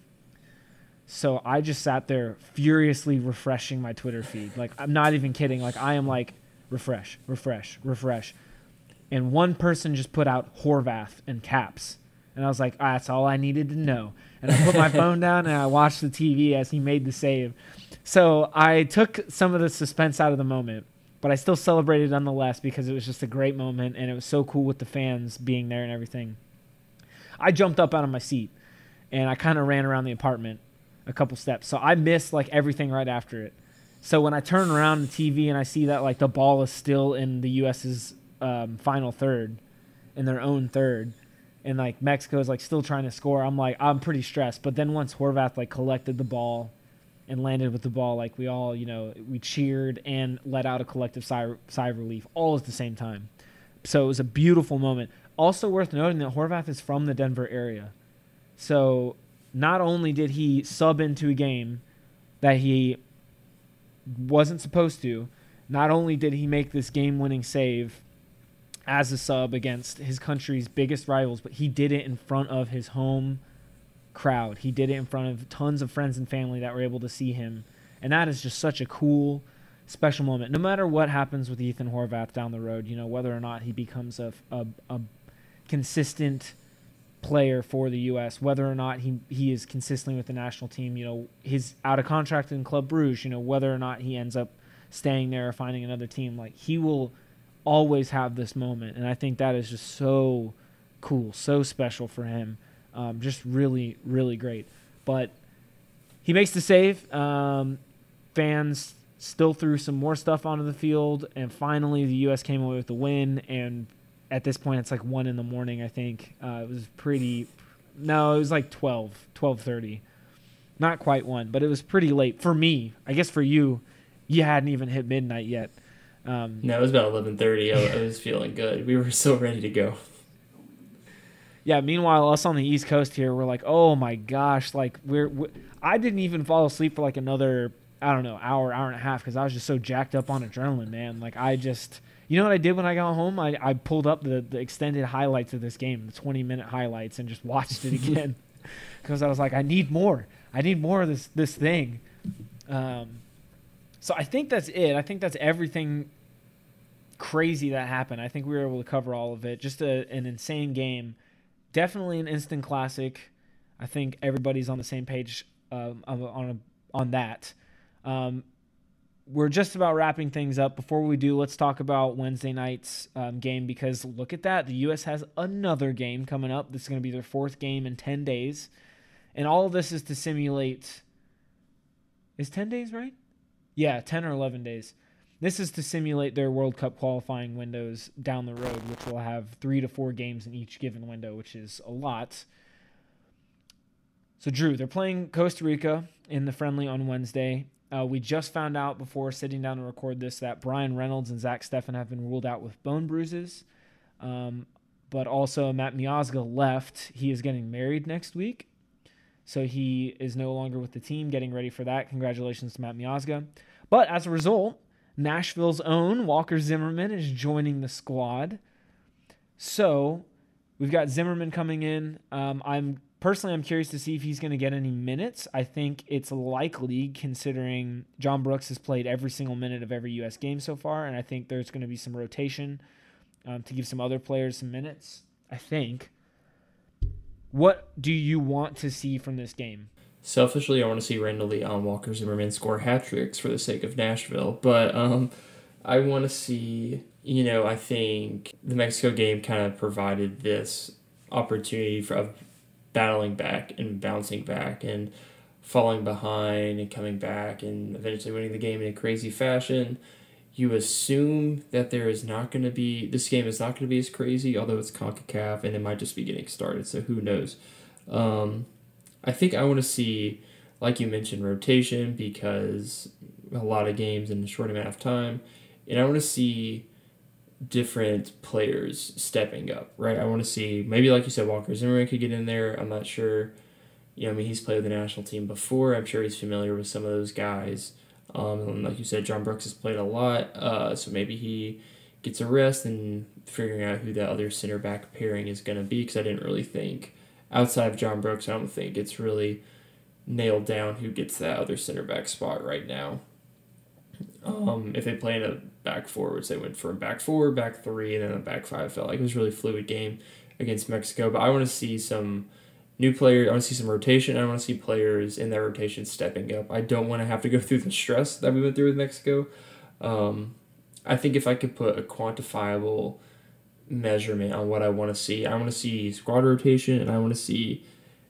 So I just sat there furiously refreshing my Twitter feed. Like, I'm not even kidding. Like, I am like, refresh, refresh, refresh. And one person just put out Horvath in caps. And I was like, ah, that's all I needed to know. And I put my phone down and I watched the T V as he made the save. So I took some of the suspense out of the moment, but I still celebrated nonetheless because it was just a great moment and it was so cool with the fans being there and everything. I jumped up out of my seat and I kind of ran around the apartment a couple steps. So I missed like everything right after it. So when I turn around the T V and I see that like the ball is still in the U S's um, final third, in their own third, and like Mexico is like still trying to score, I'm like, I'm pretty stressed. But then once Horvath like collected the ball and landed with the ball, like we all, you know, we cheered and let out a collective sigh, sigh of relief all at the same time. So it was a beautiful moment. Also worth noting that Horvath is from the Denver area. So not only did he sub into a game that he wasn't supposed to, not only did he make this game-winning save as a sub against his country's biggest rivals, but he did it in front of his home crowd. He did it in front of tons of friends and family that were able to see him. And that is just such a cool, special moment. No matter what happens with Ethan Horvath down the road, you know, whether or not he becomes a, a, a consistent player for the U S, whether or not he he is consistently with the national team, you know, he's out of contract in Club Brugge, you know, whether or not he ends up staying there or finding another team, like he will always have this moment, and I think that is just so cool, so special for him, um, just really, really great. But he makes the save. Um, fans still threw some more stuff onto the field, and finally the U S came away with the win, and at this point, it's like one in the morning, I think. Uh, it was pretty – no, it was like twelve, twelve thirty. Not quite one, but it was pretty late. For me, I guess for you, you hadn't even hit midnight yet. Um, no, it was about eleven thirty. I, I was feeling good. We were so ready to go. Yeah, meanwhile, us on the East Coast here, we're like, oh, my gosh. Like, we're, we're – I didn't even fall asleep for like another, I don't know, hour, hour and a half because I was just so jacked up on adrenaline, man. Like, I just – you know what I did when I got home? I, I pulled up the, the extended highlights of this game, the twenty-minute highlights, and just watched it again because I was like, I need more. I need more of this this thing. Um, so I think that's it. I think that's everything crazy that happened. I think we were able to cover all of it. Just a, an insane game. Definitely an instant classic. I think everybody's on the same page um, on on, on that. Um, we're just about wrapping things up. Before we do, let's talk about Wednesday night's um, game, because look at that. The U S has another game coming up. This is going to be their fourth game in ten days. And all of this is to simulate... Is ten days right? Yeah, ten or eleven days. This is to simulate their World Cup qualifying windows down the road, which will have three to four games in each given window, which is a lot. So, Drew, they're playing Costa Rica in the friendly on Wednesday. Uh, we just found out before sitting down to record this that Brian Reynolds and Zach Steffen have been ruled out with bone bruises. Um, but also Matt Miazga left. He is getting married next week. So he is no longer with the team, getting ready for that. Congratulations to Matt Miazga. But as a result, Nashville's own Walker Zimmerman is joining the squad. So we've got Zimmerman coming in. Um, I'm personally, I'm curious to see if he's going to get any minutes. I think it's likely, considering John Brooks has played every single minute of every U S game so far, and I think there's going to be some rotation um, to give some other players some minutes, I think. What do you want to see from this game? Selfishly, I want to see Randall Leon, Walker Zimmerman score hat tricks for the sake of Nashville. But um, I want to see, you know, I think the Mexico game kind of provided this opportunity for of battling back and bouncing back and falling behind and coming back and eventually winning the game in a crazy fashion. You assume that there is not going to be, this game is not going to be as crazy, although it's CONCACAF and it might just be getting started, so who knows. Um, I think I want to see, like you mentioned, rotation, because a lot of games in a short amount of time, and I want to see different players stepping up, right? I want to see, maybe like you said, Walker Zimmerman could get in there. I'm not sure. You know, I mean, he's played with the national team before. I'm sure he's familiar with some of those guys. Um, and like you said, John Brooks has played a lot, uh, so maybe he gets a rest and figuring out who that other center back pairing is going to be, because I didn't really think, outside of John Brooks, I don't think it's really nailed down who gets that other center back spot right now. Um, if they play in a back four, which they went from back four, back three, and then a back five, felt like it was a really fluid game against Mexico. But I want to see some new players. I want to see some rotation. I want to see players in that rotation stepping up. I don't want to have to go through the stress that we went through with Mexico. Um, I think if I could put a quantifiable measurement on what I want to see, I want to see squad rotation, and I want to see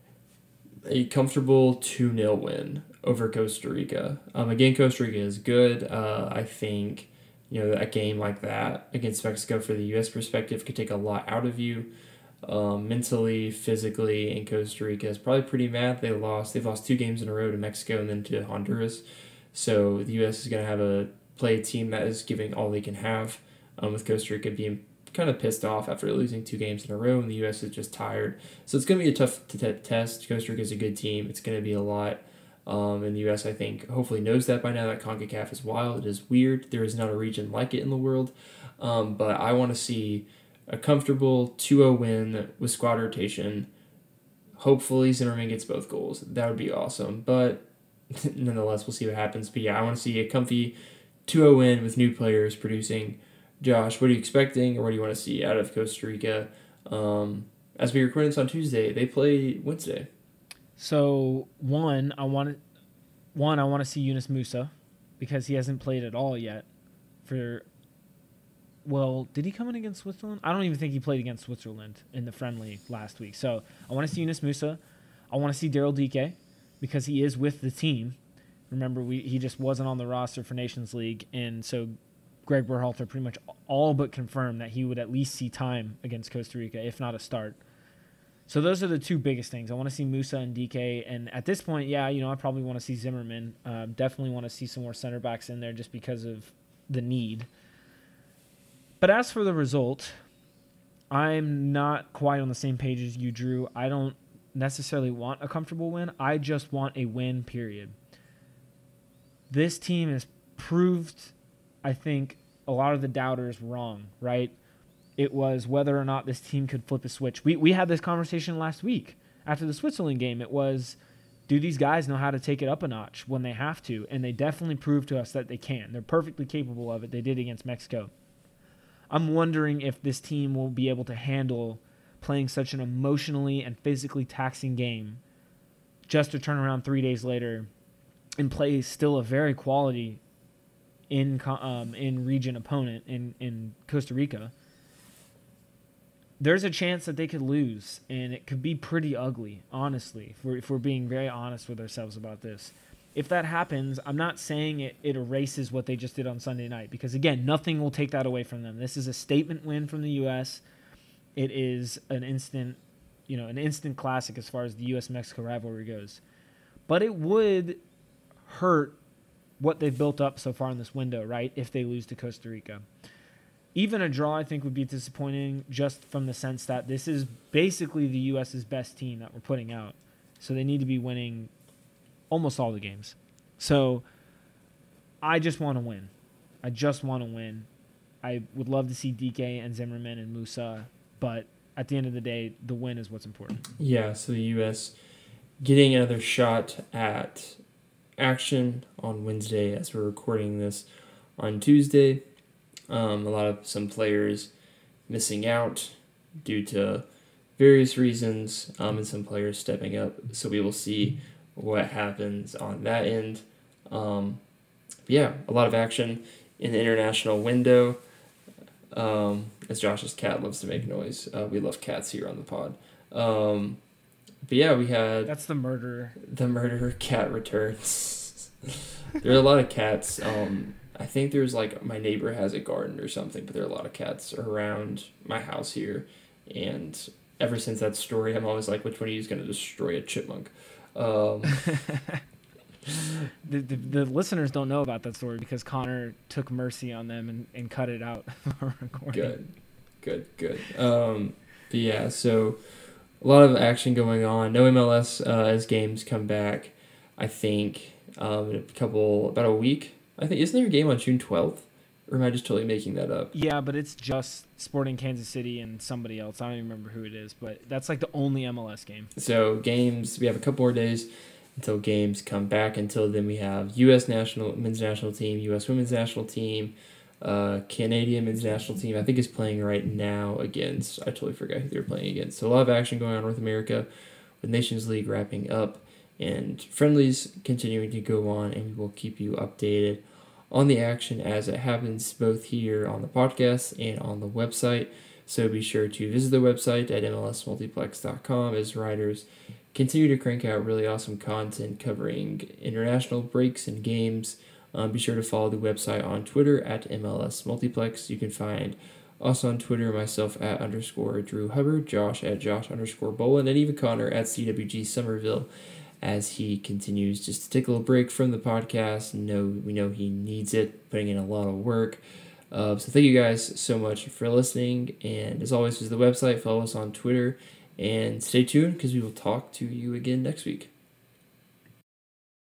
a comfortable two nil win over Costa Rica. Um, again, Costa Rica is good. Uh, I think, you know, a game like that against Mexico for the U S perspective could take a lot out of you. Um, mentally, physically, and Costa Rica is probably pretty mad. They lost. They've lost two games in a row to Mexico and then to Honduras. So the U S is going to have a play a team that is giving all they can have. Um, with Costa Rica being kind of pissed off after losing two games in a row, and the U S is just tired. So it's going to be a tough t- t- test. Costa Rica is a good team. It's going to be a lot. Um, and the U S, I think, hopefully knows that by now, that CONCACAF is wild. It is weird. There is not a region like it in the world. Um, but I want to see a comfortable two zero win with squad rotation. Hopefully Zimmerman gets both goals. That would be awesome. But nonetheless, we'll see what happens. But yeah, I want to see a comfy two zero win with new players producing. Josh, what are you expecting, or what do you want to see out of Costa Rica? Um, as we record this on Tuesday, they play Wednesday. So one, I want to one I want to see Yunus Musa, because he hasn't played at all yet. For well, did he come in against Switzerland? I don't even think he played against Switzerland in the friendly last week. So I want to see Yunus Musa. I want to see Daryl Dike, because he is with the team. Remember, we he just wasn't on the roster for Nations League, and so Greg Berhalter pretty much all but confirmed that he would at least see time against Costa Rica, if not a start. So those are the two biggest things. I want to see Musa and D K, and at this point, yeah, you know, I probably want to see Zimmerman. Um, definitely want to see some more center backs in there just because of the need. But as for the result, I'm not quite on the same page as you, Drew. I don't necessarily want a comfortable win. I just want a win, period. This team has proved, I think, a lot of the doubters wrong, right? It was whether or not this team could flip a switch. We we had this conversation last week after the Switzerland game. It was, do these guys know how to take it up a notch when they have to? And they definitely proved to us that they can. They're perfectly capable of it. They did against Mexico. I'm wondering if this team will be able to handle playing such an emotionally and physically taxing game just to turn around three days later and play still a very quality in um, in region opponent in, in Costa Rica, there's a chance that they could lose, and it could be pretty ugly, honestly, if we're, if we're being very honest with ourselves about this. If that happens, I'm not saying it, it erases what they just did on Sunday night, because, again, nothing will take that away from them. This is a statement win from the U S. It is an instant, you know, an instant classic as far as the U S Mexico rivalry goes. But it would hurt what they've built up so far in this window, right, if they lose to Costa Rica. Even a draw, I think, would be disappointing just from the sense that this is basically the U S's best team that we're putting out. So they need to be winning almost all the games. So I just want to win. I just want to win. I would love to see D K and Zimmerman and Musa, but at the end of the day, the win is what's important. Yeah, so the U S getting another shot at action on Wednesday as we're recording this on Tuesday. Um, a lot of some players missing out due to various reasons, um, and some players stepping up. So we will see what happens on that end. Um, yeah, a lot of action in the international window. Um, as Josh's cat loves to make noise. Uh, we love cats here on the pod. Um, but yeah, we had... That's the murderer. The murderer cat returns. There are a lot of cats. Um, I think there's like... My neighbor has a garden or something, but there are a lot of cats around my house here. And ever since that story, I'm always like, which one of you is going to destroy a chipmunk? Um... The, the the listeners don't know about that story because Connor took mercy on them and, and cut it out. Good, good, good. Um, but yeah, so a lot of action going on. No M L S uh, as games come back. I think um, in a couple, about a week. I think isn't there a game on June twelfth? Or am I just totally making that up? Yeah, but it's just Sporting Kansas City and somebody else. I don't even remember who it is, but that's like the only M L S game. So games, we have a couple more days until games come back. Until then, we have U S national men's national team, U S women's national team, uh, Canadian men's national team. I think is playing right now against. I totally forgot who they're playing against. So a lot of action going on in North America, with Nations League wrapping up and friendlies continuing to go on, and we will keep you updated on the action as it happens, both here on the podcast and on the website. So be sure to visit the website at M L S multiplex dot com as writers continue to crank out really awesome content covering international breaks and games. Um, be sure to follow the website on Twitter at M L S Multiplex. You can find us on Twitter, myself at underscore Drew Hubbard, Josh at Josh underscore Boland, and even Connor at C W G Somerville as he continues just to take a little break from the podcast. No, we know he needs it, putting in a lot of work. Uh, so thank you guys so much for listening. And as always, visit the website, follow us on Twitter, and stay tuned because we will talk to you again next week.